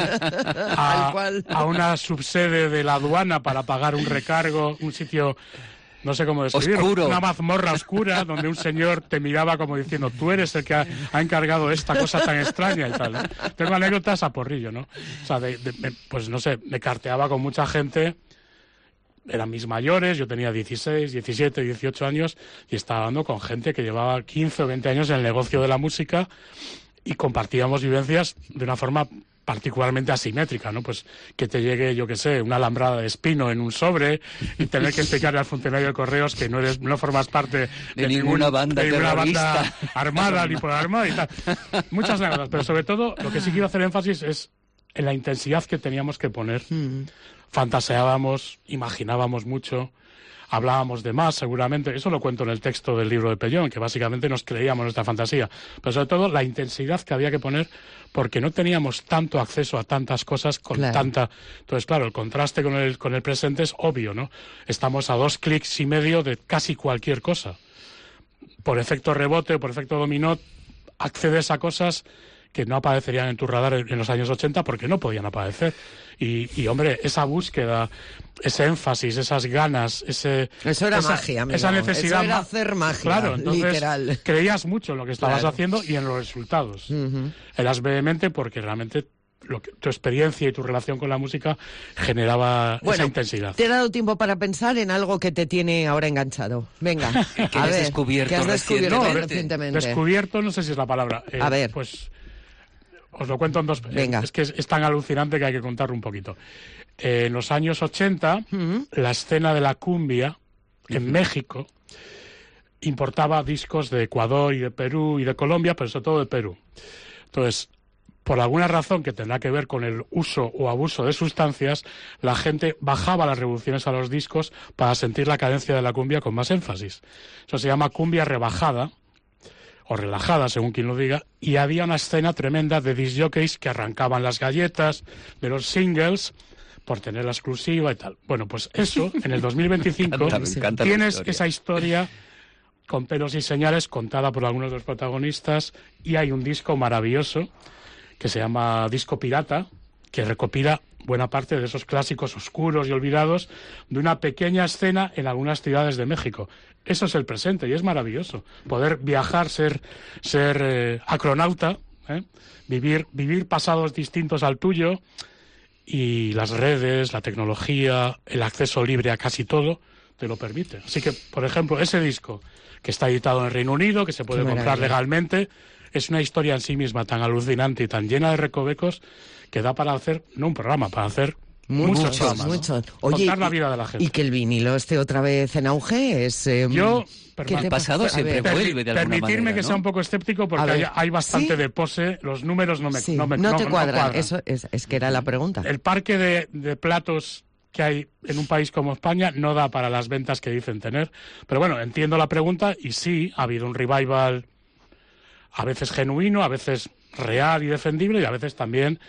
a, a una subsede de la aduana para pagar un recargo, un sitio... No sé cómo describirlo. Oscuro. Una mazmorra oscura donde un señor te miraba como diciendo, tú eres el que ha, ha encargado esta cosa tan extraña y tal, ¿no? Tengo anécdotas a porrillo, ¿no? O sea, de, de, pues no sé, me carteaba con mucha gente, eran mis mayores, yo tenía dieciséis, diecisiete, dieciocho años y estaba hablando con gente que llevaba quince o veinte años en el negocio de la música y compartíamos vivencias de una forma particularmente asimétrica, ¿no? Pues que te llegue, yo qué sé, una alambrada de espino en un sobre y tener que explicarle al funcionario de correos que no eres, no formas parte de, de ninguna, ningún, banda, de ninguna banda armada ni por armada y tal. Muchas anécdotas, pero sobre todo lo que sí quiero hacer énfasis es en la intensidad que teníamos que poner. Mm. Fantaseábamos, imaginábamos mucho, hablábamos de más, seguramente. Eso lo cuento en el texto del libro de Pellón, que básicamente nos creíamos nuestra fantasía. Pero sobre todo la intensidad que había que poner porque no teníamos tanto acceso a tantas cosas con claro. tanta... Entonces, claro, el contraste con el, con el presente es obvio, ¿no? Estamos a dos clics y medio de casi cualquier cosa. Por efecto rebote, por efecto dominó, accedes a cosas que no aparecerían en tu radar en los años ochenta porque no podían aparecer. Y, y hombre, esa búsqueda, ese énfasis, esas ganas, ese... Eso era esa, magia, amigo. Esa necesidad... Eso era hacer magia, claro, entonces, literal. Creías mucho en lo que estabas claro. haciendo y en los resultados. Uh-huh. Eras vehemente porque realmente lo que, tu experiencia y tu relación con la música generaba bueno, esa intensidad. Te he dado tiempo para pensar en algo que te tiene ahora enganchado. Venga, ¿Qué a has ver, descubierto, ¿qué has descubierto no, recientemente? Descubierto, no sé si es la palabra. Eh, a ver. Pues os lo cuento en dos... Venga. Es que es, es tan alucinante que hay que contarlo un poquito. Eh, en los años ochenta, uh-huh. la escena de la cumbia en uh-huh. México importaba discos de Ecuador y de Perú y de Colombia, pero sobre todo de Perú. Entonces, por alguna razón que tendrá que ver con el uso o abuso de sustancias, la gente bajaba las revoluciones a los discos para sentir la cadencia de la cumbia con más énfasis. Eso se llama cumbia rebajada, o relajada, según quien lo diga, y había una escena tremenda de disc jockeys que arrancaban las galletas de los singles por tener la exclusiva y tal. Bueno, pues eso, en el dos mil veinticinco, me encanta, me encanta tienes historia. esa historia con pelos y señales contada por algunos de los protagonistas y hay un disco maravilloso que se llama Disco Pirata, que recopila buena parte de esos clásicos oscuros y olvidados de una pequeña escena en algunas ciudades de México. Eso es el presente y es maravilloso. Poder viajar, ser, ser eh, acronauta, ¿eh? vivir, vivir pasados distintos al tuyo y las redes, la tecnología, el acceso libre a casi todo te lo permite. Así que, por ejemplo, ese disco que está editado en el Reino Unido, que se puede comprar legalmente, es una historia en sí misma tan alucinante y tan llena de recovecos que da para hacer, no un programa, para hacer muchos, muchos programas, muchos. ¿no? Oye, contar la vida de la gente. Y que el vinilo esté otra vez en auge es... Eh, Yo, el pasado siempre vuelve de alguna Permitirme manera, que ¿no? sea un poco escéptico porque hay, hay bastante ¿Sí? de pose, los números no me, sí. no me no, no, te cuadran, no cuadran. Eso es, es que era la pregunta. El parque de, de platos que hay en un país como España no da para las ventas que dicen tener. Pero bueno, entiendo la pregunta y sí, ha habido un revival a veces genuino, a veces real y defendible y a veces también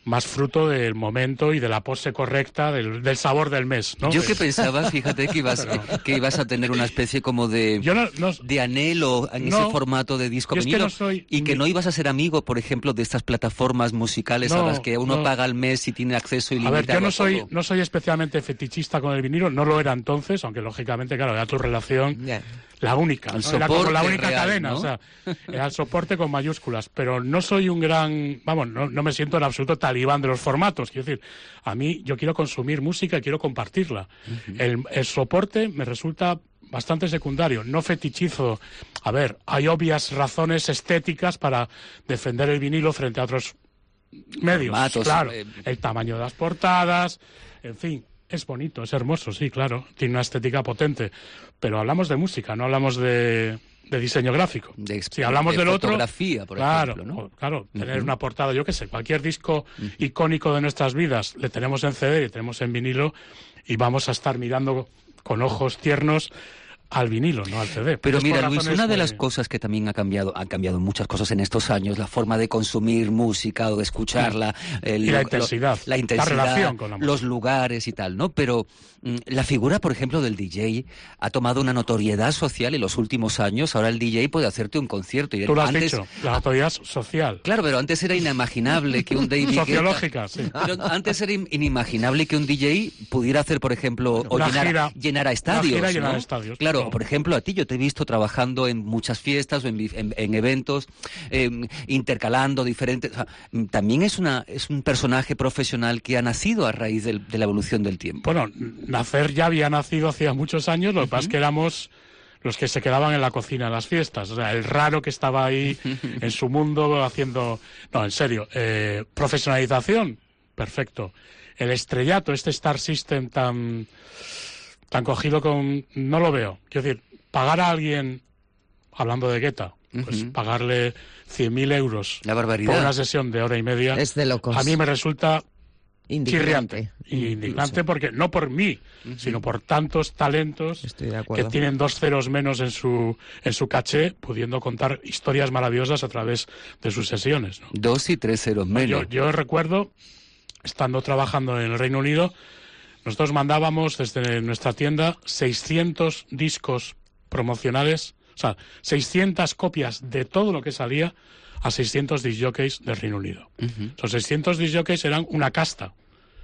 más fruto del momento y de la pose correcta, del, del sabor del mes, ¿no? Yo que pensaba, fíjate, que ibas, Pero... que ibas a tener una especie como de, no, no, de anhelo en no, ese formato de disco vinilo, es que no soy, y que ni... no ibas a ser amigo, por ejemplo, de estas plataformas musicales no, a las que uno no. paga al mes y tiene acceso ilimitado. A ver, yo no a soy, todo. no soy especialmente fetichista con el vinilo, no lo era entonces, aunque lógicamente, claro, era tu relación... Yeah. La única, ¿no? Era como la única real, cadena, ¿no? O sea, era el soporte con mayúsculas, pero no soy un gran, vamos, no, no me siento en absoluto talibán de los formatos, quiero decir, a mí yo quiero consumir música y quiero compartirla. Uh-huh. el, el soporte me resulta bastante secundario, no fetichizo. A ver, hay obvias razones estéticas para defender el vinilo frente a otros medios, formatos, claro, eh... el tamaño de las portadas, en fin. Es bonito, es hermoso, sí, claro, tiene una estética potente, pero hablamos de música, no hablamos de, de diseño gráfico. De, si hablamos de del otro, fotografía, por claro, ejemplo, ¿no? Claro, uh-huh. tener una portada, yo qué sé, cualquier disco uh-huh. icónico de nuestras vidas, le tenemos en C D y tenemos en vinilo y vamos a estar mirando con ojos tiernos al vinilo, no al C D. Pero es mira, Luis, una muy... de las cosas que también ha cambiado, han cambiado muchas cosas en estos años, la forma de consumir música o de escucharla, el, y la intensidad, lo, la intensidad, la relación con la música, los lugares y tal, ¿no? Pero mm, la figura, por ejemplo, del D J ha tomado una notoriedad social en los últimos años. Ahora el D J puede hacerte un concierto. Y Tú lo has antes, dicho, la notoriedad social. Claro, pero antes era inimaginable que un D J... Sociológica, sí. Pero antes era inimaginable que un D J pudiera hacer, por ejemplo, o llenar, gira, llenar a estadios. Gira, ¿no? llenar estadios. Claro, no. por ejemplo, a ti yo te he visto trabajando en muchas fiestas o en, en, en eventos, eh, intercalando diferentes... O sea, también es una es un personaje profesional que ha nacido a raíz del, de la evolución del tiempo. Bueno, nacer ya había nacido hacía muchos años, lo que uh-huh. pasa es que éramos los que se quedaban en la cocina en las fiestas. O sea, el raro que estaba ahí en su mundo haciendo... No, en serio, eh, profesionalización, perfecto. El estrellato, este Star System tan... tan cogido con... no lo veo. Quiero decir, pagar a alguien, hablando de Guetta, pues uh-huh. pagarle cien mil euros La barbaridad. por una sesión de hora y media, es de locos. A mí me resulta indignante. chirriante. Y indignante porque, no por mí, uh-huh. sino por tantos talentos que tienen dos ceros menos en su en su caché, pudiendo contar historias maravillosas a través de sus sesiones, ¿no? Dos y tres ceros menos. Yo, yo recuerdo, estando trabajando en el Reino Unido, nosotros mandábamos desde nuestra tienda seiscientos discos promocionales, o sea, seiscientas copias de todo lo que salía a seiscientos disc jockeys del Reino Unido. Uh-huh. Esos seiscientos disc jockeys eran una casta.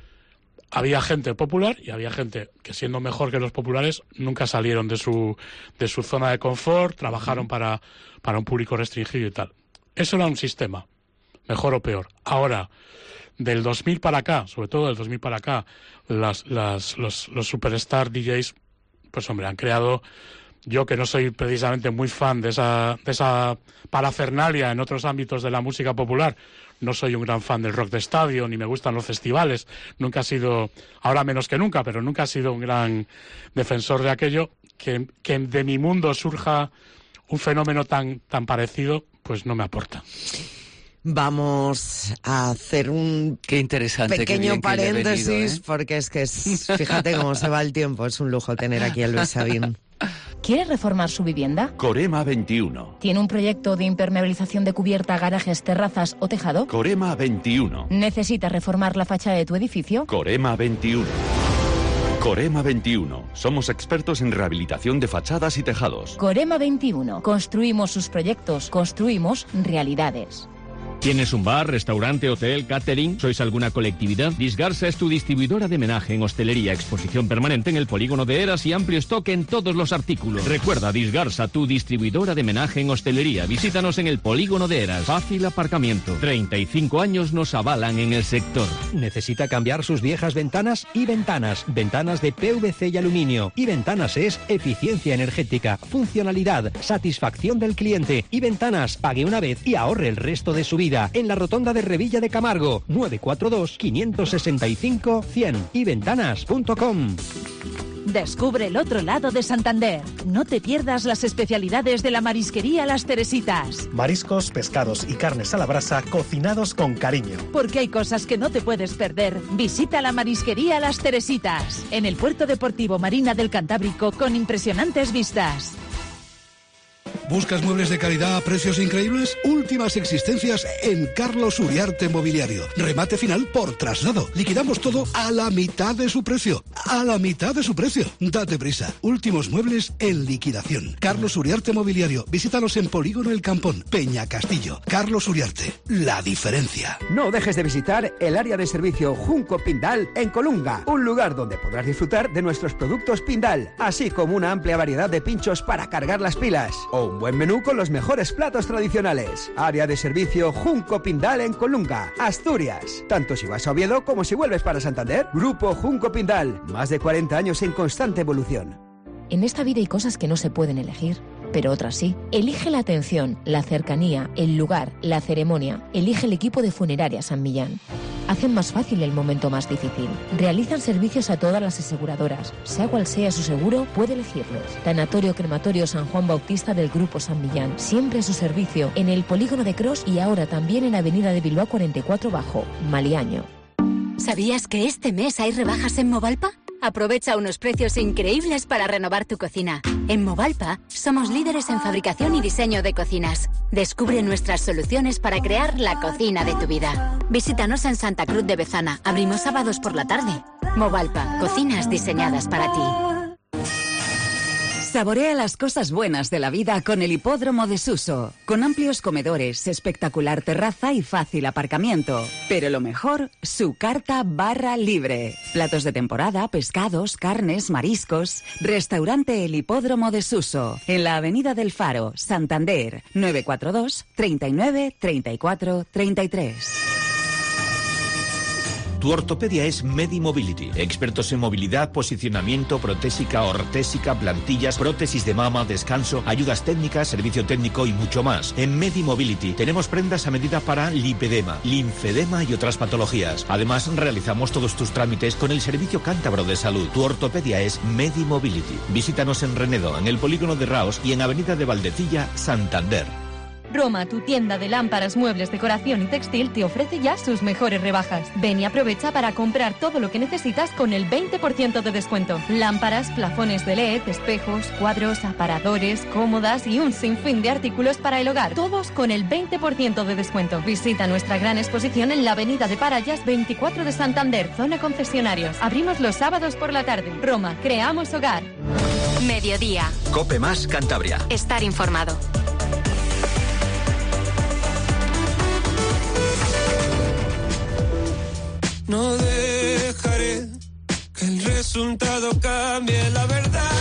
Había gente popular y había gente que, siendo mejor que los populares, nunca salieron de su de su zona de confort, trabajaron uh-huh. para, para un público restringido y tal. Eso era un sistema, mejor o peor. Ahora, del dos mil para acá, sobre todo del dos mil para acá, las, las, los, los superstar D Js, pues hombre, han creado... Yo, que no soy precisamente muy fan de esa, de esa parafernalia en otros ámbitos de la música popular, no soy un gran fan del rock de estadio, ni me gustan los festivales, nunca he sido, ahora menos que nunca, pero nunca he sido un gran defensor de aquello, que, que de mi mundo surja un fenómeno tan, tan parecido, pues no me aporta. Vamos a hacer un Qué interesante, pequeño qué paréntesis, venido, ¿eh? Porque es que, es, fíjate cómo se va el tiempo, es un lujo tener aquí a Luis Sabin. ¿Quiere reformar su vivienda? Corema veintiuno. ¿Tiene un proyecto de impermeabilización de cubierta, garajes, terrazas o tejado? Corema veintiuno. ¿Necesita reformar la fachada de tu edificio? Corema veintiuno. Corema veintiuno. Somos expertos en rehabilitación de fachadas y tejados. Corema veintiuno. Construimos sus proyectos, construimos realidades. ¿Tienes un bar, restaurante, hotel, catering? ¿Sois alguna colectividad? Disgarsa es tu distribuidora de menaje en hostelería, exposición permanente en el polígono de Eras y amplio stock en todos los artículos. Recuerda, Disgarsa, tu distribuidora de menaje en hostelería. Visítanos en el polígono de Eras. Fácil aparcamiento. treinta y cinco años nos avalan en el sector. ¿Necesita cambiar sus viejas ventanas? Y Ventanas. Ventanas de P V C y aluminio. Y Ventanas es eficiencia energética, funcionalidad, satisfacción del cliente. Y Ventanas, pague una vez y ahorre el resto de su vida. En la rotonda de Revilla de Camargo, nueve cuatro dos, cinco seis cinco, cien y ventanas punto com. Descubre el otro lado de Santander. No te pierdas las especialidades de la marisquería Las Teresitas. Mariscos, pescados y carnes a la brasa cocinados con cariño. Porque hay cosas que no te puedes perder. Visita la marisquería Las Teresitas, en el puerto deportivo Marina del Cantábrico, con impresionantes vistas. ¿Buscas muebles de calidad a precios increíbles? Últimas existencias en Carlos Uriarte Mobiliario. Remate final por traslado. Liquidamos todo a la mitad de su precio. A la mitad de su precio. Date prisa. Últimos muebles en liquidación. Carlos Uriarte Mobiliario. Visítanos en Polígono El Campón, Peña Castillo. Carlos Uriarte. La diferencia. No dejes de visitar el área de servicio Junco Pindal en Colunga, un lugar donde podrás disfrutar de nuestros productos Pindal, así como una amplia variedad de pinchos para cargar las pilas o un buen menú con los mejores platos tradicionales. Área de servicio Junco Pindal en Colunga, Asturias. Tanto si vas a Oviedo como si vuelves para Santander. Grupo Junco Pindal, más de cuarenta años en constante evolución. En esta vida hay cosas que no se pueden elegir, pero otras sí. Elige la atención, la cercanía, el lugar, la ceremonia. Elige el equipo de Funeraria San Millán. Hacen más fácil el momento más difícil. Realizan servicios a todas las aseguradoras. Sea cual sea su seguro, puede elegirlos. Tanatorio Crematorio San Juan Bautista del Grupo San Millán. Siempre a su servicio en el Polígono de Cros y ahora también en Avenida de Bilbao cuarenta y cuatro Bajo, Maliaño. ¿Sabías que este mes hay rebajas en Movalpa? Aprovecha unos precios increíbles para renovar tu cocina. En Movalpa somos líderes en fabricación y diseño de cocinas. Descubre nuestras soluciones para crear la cocina de tu vida. Visítanos en Santa Cruz de Bezana. Abrimos sábados por la tarde. Movalpa, cocinas diseñadas para ti. Saborea las cosas buenas de la vida con el Hipódromo de Suso, con amplios comedores, espectacular terraza y fácil aparcamiento. Pero lo mejor, su carta barra libre. Platos de temporada, pescados, carnes, mariscos. Restaurante El Hipódromo de Suso, en la Avenida del Faro, Santander, nueve cuatro dos, treinta y nueve, treinta y cuatro, treinta y tres. Tu ortopedia es MediMobility. Expertos en movilidad, posicionamiento, protésica, ortésica, plantillas, prótesis de mama, descanso, ayudas técnicas, servicio técnico y mucho más. En MediMobility tenemos prendas a medida para lipedema, linfedema y otras patologías. Además, realizamos todos tus trámites con el Servicio Cántabro de Salud. Tu ortopedia es MediMobility. Visítanos en Renedo, en el Polígono de Raos y en Avenida de Valdecilla, Santander. Roma, tu tienda de lámparas, muebles, decoración y textil, te ofrece ya sus mejores rebajas. Ven y aprovecha para comprar todo lo que necesitas con el veinte por ciento de descuento. Lámparas, plafones de L E D, espejos, cuadros, aparadores, cómodas y un sinfín de artículos para el hogar. Todos con el veinte por ciento de descuento. Visita nuestra gran exposición en la Avenida de Parayas veinticuatro de Santander, zona concesionarios. Abrimos los sábados por la tarde. Roma, creamos hogar. Mediodía. Cope Más Cantabria. Estar informado. No dejaré que el resultado cambie la verdad.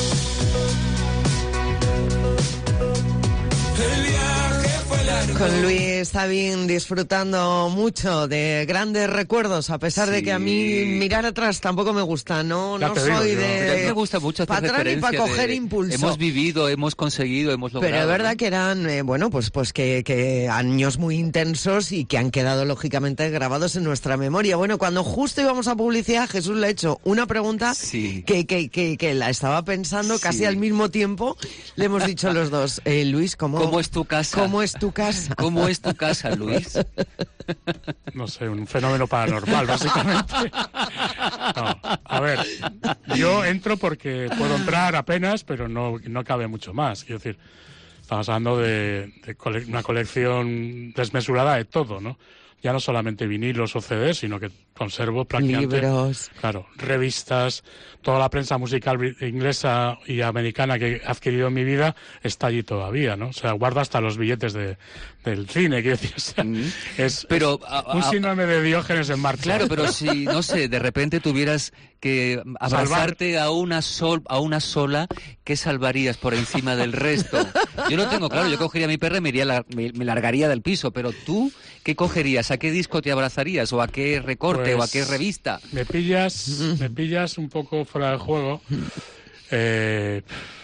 El viaje fue largo. Con Luis Sabin disfrutando mucho de grandes recuerdos, a pesar sí. de que a mí mirar atrás tampoco me gusta, no, no soy digo, de... A mí me gusta mucho hacer para atrás y para coger de, impulso. Hemos vivido, hemos conseguido, hemos logrado. Pero es verdad ¿no? que eran, eh, bueno, pues pues que, que años muy intensos y que han quedado lógicamente grabados en nuestra memoria. Bueno, cuando justo íbamos a publicidad, Jesús le ha hecho una pregunta sí. que, que, que, que la estaba pensando casi sí. al mismo tiempo. Le hemos dicho los dos, eh, Luis, ¿cómo, ¿cómo es tu casa? ¿Cómo es tu casa? ¿Cómo es tu casa, Luis? No sé, un fenómeno paranormal, básicamente. No, a ver, yo entro porque puedo entrar apenas, pero no, no cabe mucho más. Quiero decir, estamos hablando de, de cole- una colección desmesurada de todo, ¿no? Ya no solamente vinilos o C Ds, sino que conservo prácticamente... Libros. Claro, revistas, toda la prensa musical inglesa y americana que he adquirido en mi vida está allí todavía, ¿no? O sea, guardo hasta los billetes de, del cine, quiero decir, o sea, mm. es, pero, es a, un a, síndrome de Diógenes en marcha. Claro, pero si, no sé, de repente tuvieras que abrazarte a una, sol, a una sola, ¿qué salvarías por encima del resto? Yo lo tengo claro, yo cogería a mi perra y me, iría la, me, me largaría del piso, pero tú, ¿qué cogerías? ¿A qué disco te abrazarías? ¿O a qué recorte? Pues, ¿o a qué revista? Me pillas, me pillas un poco fuera del juego. Eh,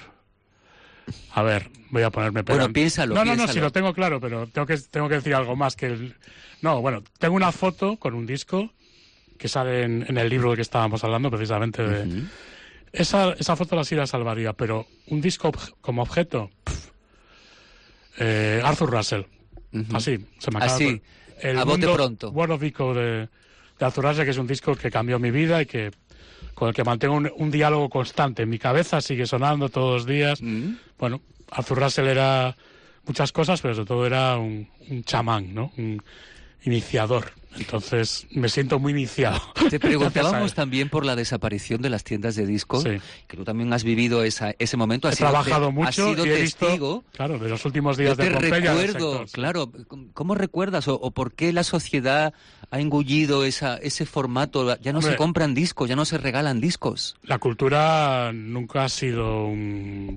a ver, voy a ponerme pedante. Bueno, piénsalo, No, no, piénsalo. no, sí lo tengo claro, pero tengo que, tengo que decir algo más que... El... No, bueno, tengo una foto con un disco que sale en, en el libro del que estábamos hablando, precisamente. De... Uh-huh. Esa, esa foto la sí la salvaría, pero un disco obje- como objeto... Pff, eh, Arthur Russell. Uh-huh. Así, se me acaba Así, de... El a bote mundo, pronto. World of Echo de, de Arthur Russell, que es un disco que cambió mi vida y que con el que mantengo un, un diálogo constante. En mi cabeza sigue sonando todos los días. Mm. Bueno, Arthur Russell era muchas cosas, pero sobre todo era un, un chamán, ¿no? Un iniciador. Entonces me siento muy iniciado. Te preguntábamos también por la desaparición de las tiendas de discos, sí. que tú también has vivido esa, ese momento. He has trabajado sido, mucho has sido y he testigo. Visto, claro, de los últimos días Yo de Pompeya. Te recuerdo, claro, ¿cómo recuerdas o, o por qué la sociedad ha engullido esa, ese formato? Ya no Hombre, se compran discos, ya no se regalan discos. La cultura nunca ha sido un,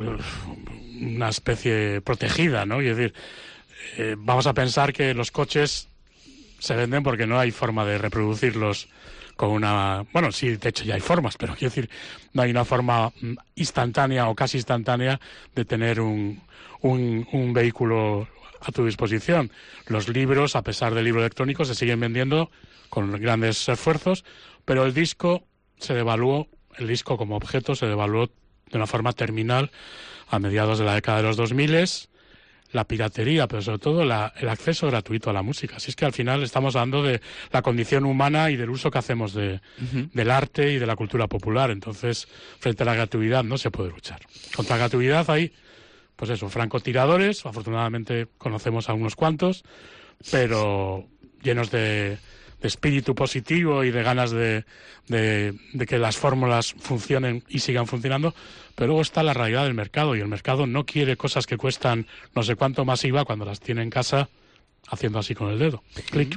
una especie protegida, ¿no? Y es decir, eh, vamos a pensar que los coches se venden porque no hay forma de reproducirlos con una... Bueno, sí, de hecho ya hay formas, pero quiero decir, no hay una forma instantánea o casi instantánea de tener un, un, un vehículo a tu disposición. Los libros, a pesar del libro electrónico, se siguen vendiendo con grandes esfuerzos, pero el disco se devaluó, el disco como objeto se devaluó de una forma terminal a mediados de la década de los dos mil. La piratería, pero sobre todo la, el acceso gratuito a la música. Así es que al final estamos hablando de la condición humana y del uso que hacemos de, uh-huh. del arte y de la cultura popular. Entonces, frente a la gratuidad no se puede luchar. Contra la gratuidad hay, pues eso, francotiradores, afortunadamente conocemos a unos cuantos, pero llenos de, de espíritu positivo y de ganas de, de, de que las fórmulas funcionen y sigan funcionando. Pero luego está la realidad del mercado, y el mercado no quiere cosas que cuestan no sé cuánto más I V A cuando las tiene en casa haciendo así con el dedo. Clic.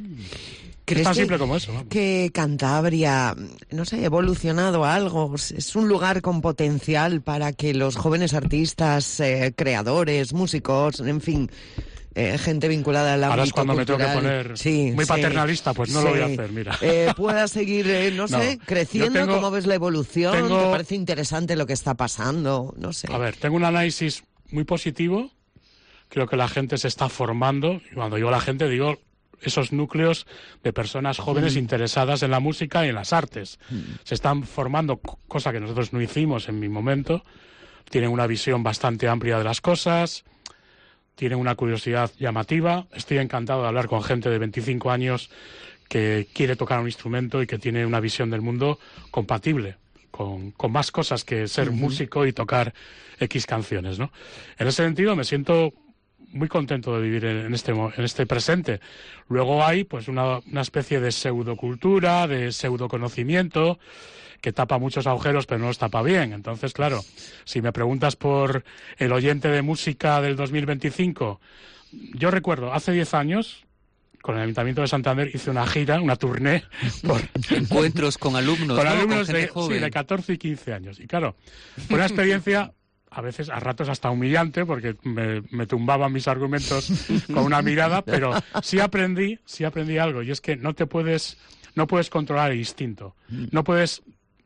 Es tan simple como eso. Vamos. Que Cantabria, no sé, ha evolucionado a algo. Es un lugar con potencial para que los jóvenes artistas, eh, creadores, músicos, en fin... Eh, gente vinculada al ámbito Ahora es cuando cultural. me tengo que poner sí, muy sí, paternalista, pues no sí. lo voy a hacer, mira. Eh, pueda seguir, eh, no, no sé, creciendo, tengo, ¿cómo ves la evolución? Tengo, ¿te parece interesante lo que está pasando? No sé. A ver, tengo un análisis muy positivo, creo que la gente se está formando, y cuando digo la gente digo esos núcleos de personas jóvenes mm. interesadas en la música y en las artes. Mm. Se están formando, cosa que nosotros no hicimos en mi momento, tienen una visión bastante amplia de las cosas, tienen una curiosidad llamativa. Estoy encantado de hablar con gente de veinticinco años que quiere tocar un instrumento y que tiene una visión del mundo compatible con, con más cosas que ser uh-huh. músico y tocar X canciones, ¿no? En ese sentido me siento muy contento de vivir en este, en este presente. Luego hay pues una, una especie de pseudocultura, de pseudoconocimiento, que tapa muchos agujeros, pero no los tapa bien. Entonces, claro, si me preguntas por el oyente de música del dos mil veinticinco, yo recuerdo, hace diez años, con el Ayuntamiento de Santander, hice una gira, una tournée. Por encuentros con alumnos, con ¿no? alumnos con de, joven. Sí, de catorce y quince años. Y claro, fue una experiencia... a veces, a ratos hasta humillante, porque me, me tumbaban mis argumentos con una mirada, pero sí aprendí, sí aprendí algo, y es que no te puedes, no puedes controlar el instinto, no puedes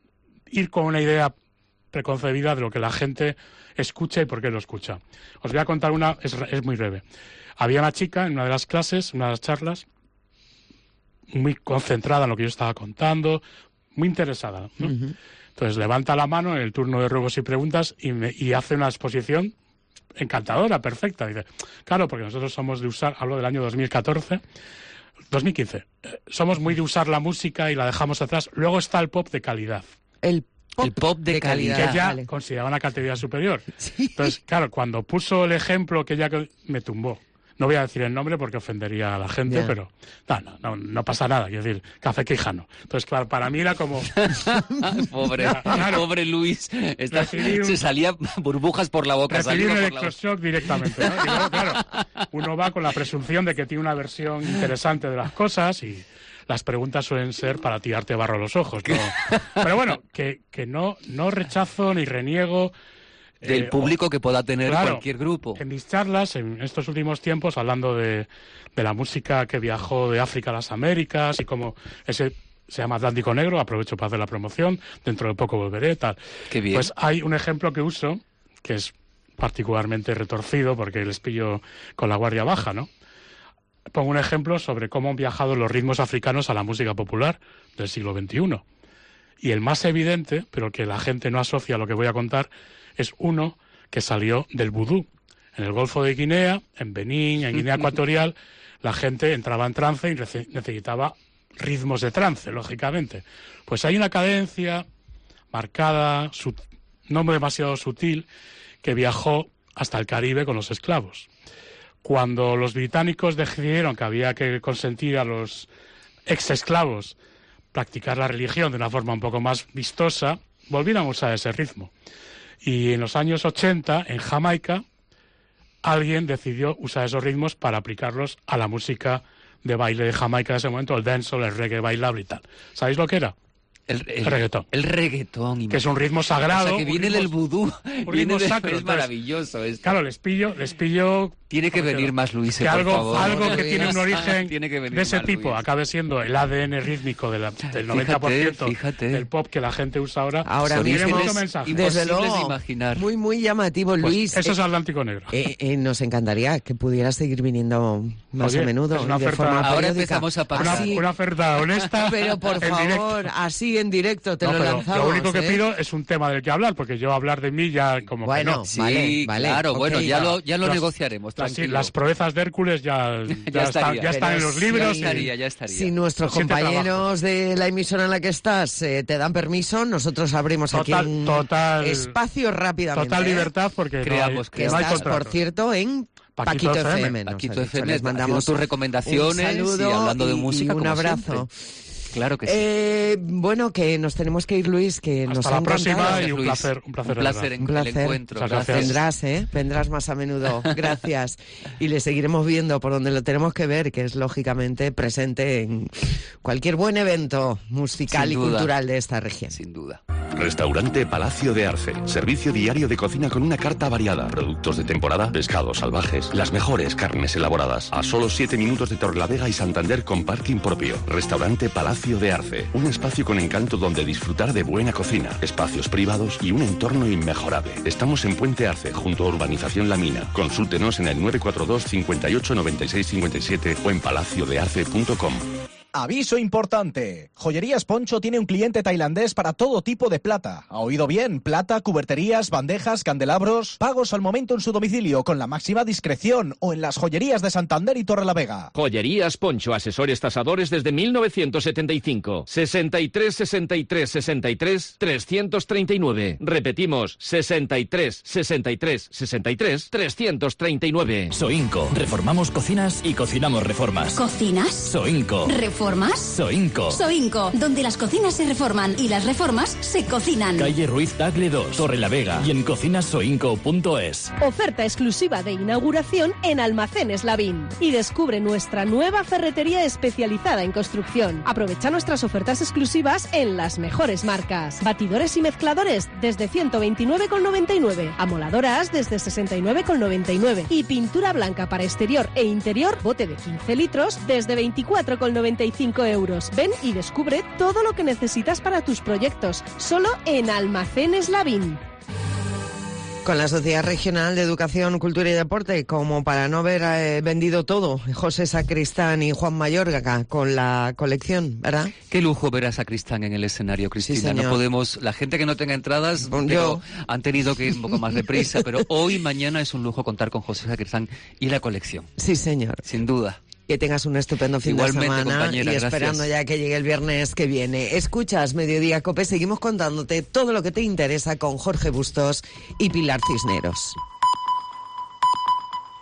ir con una idea preconcebida de lo que la gente escucha y por qué lo escucha. Os voy a contar una, es, es muy breve. Había una chica en una de las clases, en una de las charlas, muy concentrada en lo que yo estaba contando, muy interesada, ¿no? Uh-huh. Entonces levanta la mano en el turno de ruegos y preguntas y, me, y hace una exposición encantadora, perfecta. Dice, claro, porque nosotros somos de usar, hablo del año dos mil catorce, dos mil quince, eh, somos muy de usar la música y la dejamos atrás. Luego está el pop de calidad. El pop, el pop de, de calidad. Que ella vale. consideraba una categoría superior. Sí. Entonces, claro, cuando puso el ejemplo que ella me tumbó. No voy a decir el nombre porque ofendería a la gente, yeah. pero no, no, no, no pasa nada. Quiero decir, Café Quijano. Entonces, claro, para mí era como... pobre, claro, pobre Luis. Está, un... Se salía burbujas por la boca. Recibí un electroshock directamente, ¿no? Y luego, claro, uno va con la presunción de que tiene una versión interesante de las cosas y las preguntas suelen ser para tirarte barro a los ojos, ¿no? Pero bueno, que, que no, no rechazo ni reniego... del eh, público o, que pueda tener claro, cualquier grupo. En mis charlas, en estos últimos tiempos, hablando de, de la música que viajó de África a las Américas y como ese se llama Atlántico Negro, aprovecho para hacer la promoción, dentro de poco volveré, tal. Qué bien. Pues hay un ejemplo que uso, que es particularmente retorcido, porque les pillo con la guardia baja, ¿no? Pongo un ejemplo sobre cómo han viajado los ritmos africanos a la música popular del siglo veintiuno. Y el más evidente, pero que la gente no asocia a lo que voy a contar, es uno que salió del vudú. En el Golfo de Guinea, en Benín, en Guinea Ecuatorial, la gente entraba en trance y necesitaba ritmos de trance, lógicamente. Pues hay una cadencia, marcada, su, no demasiado sutil, que viajó hasta el Caribe con los esclavos. Cuando los británicos decidieron que había que consentir a los ex-esclavos practicar la religión de una forma un poco más vistosa, volvieron a usar ese ritmo. Y en los años ochenta, en Jamaica, alguien decidió usar esos ritmos para aplicarlos a la música de baile de Jamaica de ese momento, el dancehall, el reggae bailable y tal. ¿Sabéis lo que era? El, el, el reggaetón. El reggaetón. Que es un ritmo sagrado. O sea, que viene ritmo, del vudú. Un ritmo de, sacro. Es maravilloso esto. Claro, les pillo... Les pillo tiene que venir más, Luis, que por algo, favor. algo No que tiene un origen tiene que venir de ese más, tipo Luis. acabe siendo el A D N rítmico de la, del noventa por ciento fíjate, fíjate. del pop que la gente usa ahora. Ahora mismo, mucho mensaje. desde luego, de imaginar. muy, muy llamativo, Pues Luis. eso eh, es Atlántico Negro. Eh, eh, nos encantaría que pudieras seguir viniendo más Oye, a menudo. es una y de oferta, forma ahora periódica. empezamos a pasar. Una, una oferta honesta. Pero por en favor, directo. así en directo te No, lo pero lanzamos. lo único que ¿eh? pido es un tema del que hablar, porque yo hablar de mí ya como Bueno, que no. Sí, Vale, vale, claro, ok. bueno, ya lo, ya lo Las- negociaremos, Las, tranquilo. las proezas de Hércules ya, ya, Ya están, estaría. ya están en Pero los sí, libros. Ya y- estaría, ya estaría. Si nuestros Siente compañeros de la emisora en la que estás eh, te dan permiso, nosotros abrimos Total- aquí un total- espacio rápidamente. Total ¿eh? libertad porque Creamos, no hay, Que no hay estás, contrato. por cierto, en Paquito, Paquito F M. F M. nos Paquito ha dicho. F M, Les mandamos haciendo tus recomendaciones un saludo y hablando de y- música, y un como abrazo. siempre. Claro que sí. Eh, bueno, que nos tenemos que ir, Luis, que Hasta nos la ha próxima encantado. y un Luis. placer, un placer. Un de placer, verdad. en- Un placer. el encuentro. Muchas Gracias. Vendrás, ¿eh? Vendrás más a menudo. Gracias. Y le seguiremos viendo por donde lo tenemos que ver, que es lógicamente presente en cualquier buen evento musical Sin y duda. cultural de esta región. Sin duda. Restaurante Palacio de Arce. Servicio diario de cocina con una carta variada. Productos de temporada, pescados salvajes, las mejores carnes elaboradas. A solo siete minutos de Torrelavega y Santander con parking propio. Restaurante Palacio de Arce. Un espacio con encanto donde disfrutar de buena cocina, espacios privados y un entorno inmejorable. Estamos en Puente Arce, junto a Urbanización La Mina. Consúltenos en el nueve cuatro dos, cincuenta y ocho, noventa y seis cincuenta y siete o en palacio de arce punto com. Aviso importante. Joyerías Poncho tiene un cliente tailandés para todo tipo de plata. ¿Ha oído bien? Plata, cuberterías, bandejas, candelabros. Pagos al momento en su domicilio con la máxima discreción o en las joyerías de Santander y Torrelavega. Joyerías Poncho, asesores tasadores desde mil novecientos setenta y cinco. sesenta y tres, sesenta y tres, sesenta y tres, trescientos treinta y nueve. Repetimos, sesenta y tres, sesenta y tres, sesenta y tres, trescientos treinta y nueve. Soinco. Reformamos cocinas y cocinamos reformas. ¿Cocinas? Soinco. ¿Reformas? Soinco. Soinco, donde las cocinas se reforman y las reformas se cocinan. Calle Ruiz Tagle dos, Torrelavega y en cocinasoinco punto es. Oferta exclusiva de inauguración en Almacenes Lavín. Y descubre nuestra nueva ferretería especializada en construcción. Aprovecha nuestras ofertas exclusivas en las mejores marcas. Batidores y mezcladores desde ciento veintinueve con noventa y nueve. Amoladoras desde sesenta y nueve con noventa y nueve. Y pintura blanca para exterior e interior, bote de quince litros desde veinticuatro con noventa y cinco euros. Ven y descubre todo lo que necesitas para tus proyectos. Solo en Almacenes Lavín. Con la Sociedad Regional de Educación, Cultura y Deporte, como para no haber eh, vendido todo, José Sacristán y Juan Mayorga con la colección, ¿verdad? Qué lujo ver a Sacristán en el escenario, Cristina. Sí, señor. No podemos, la gente que no tenga entradas, Yo. pero han tenido que ir un poco más deprisa, pero hoy, mañana es un lujo contar con José Sacristán y la colección. Sí, señor. Sin duda. Que tengas un estupendo fin Igualmente, de semana compañera, y esperando gracias. ya que llegue el viernes que viene. Escuchas Mediodía Cope, seguimos contándote todo lo que te interesa con Jorge Bustos y Pilar Cisneros.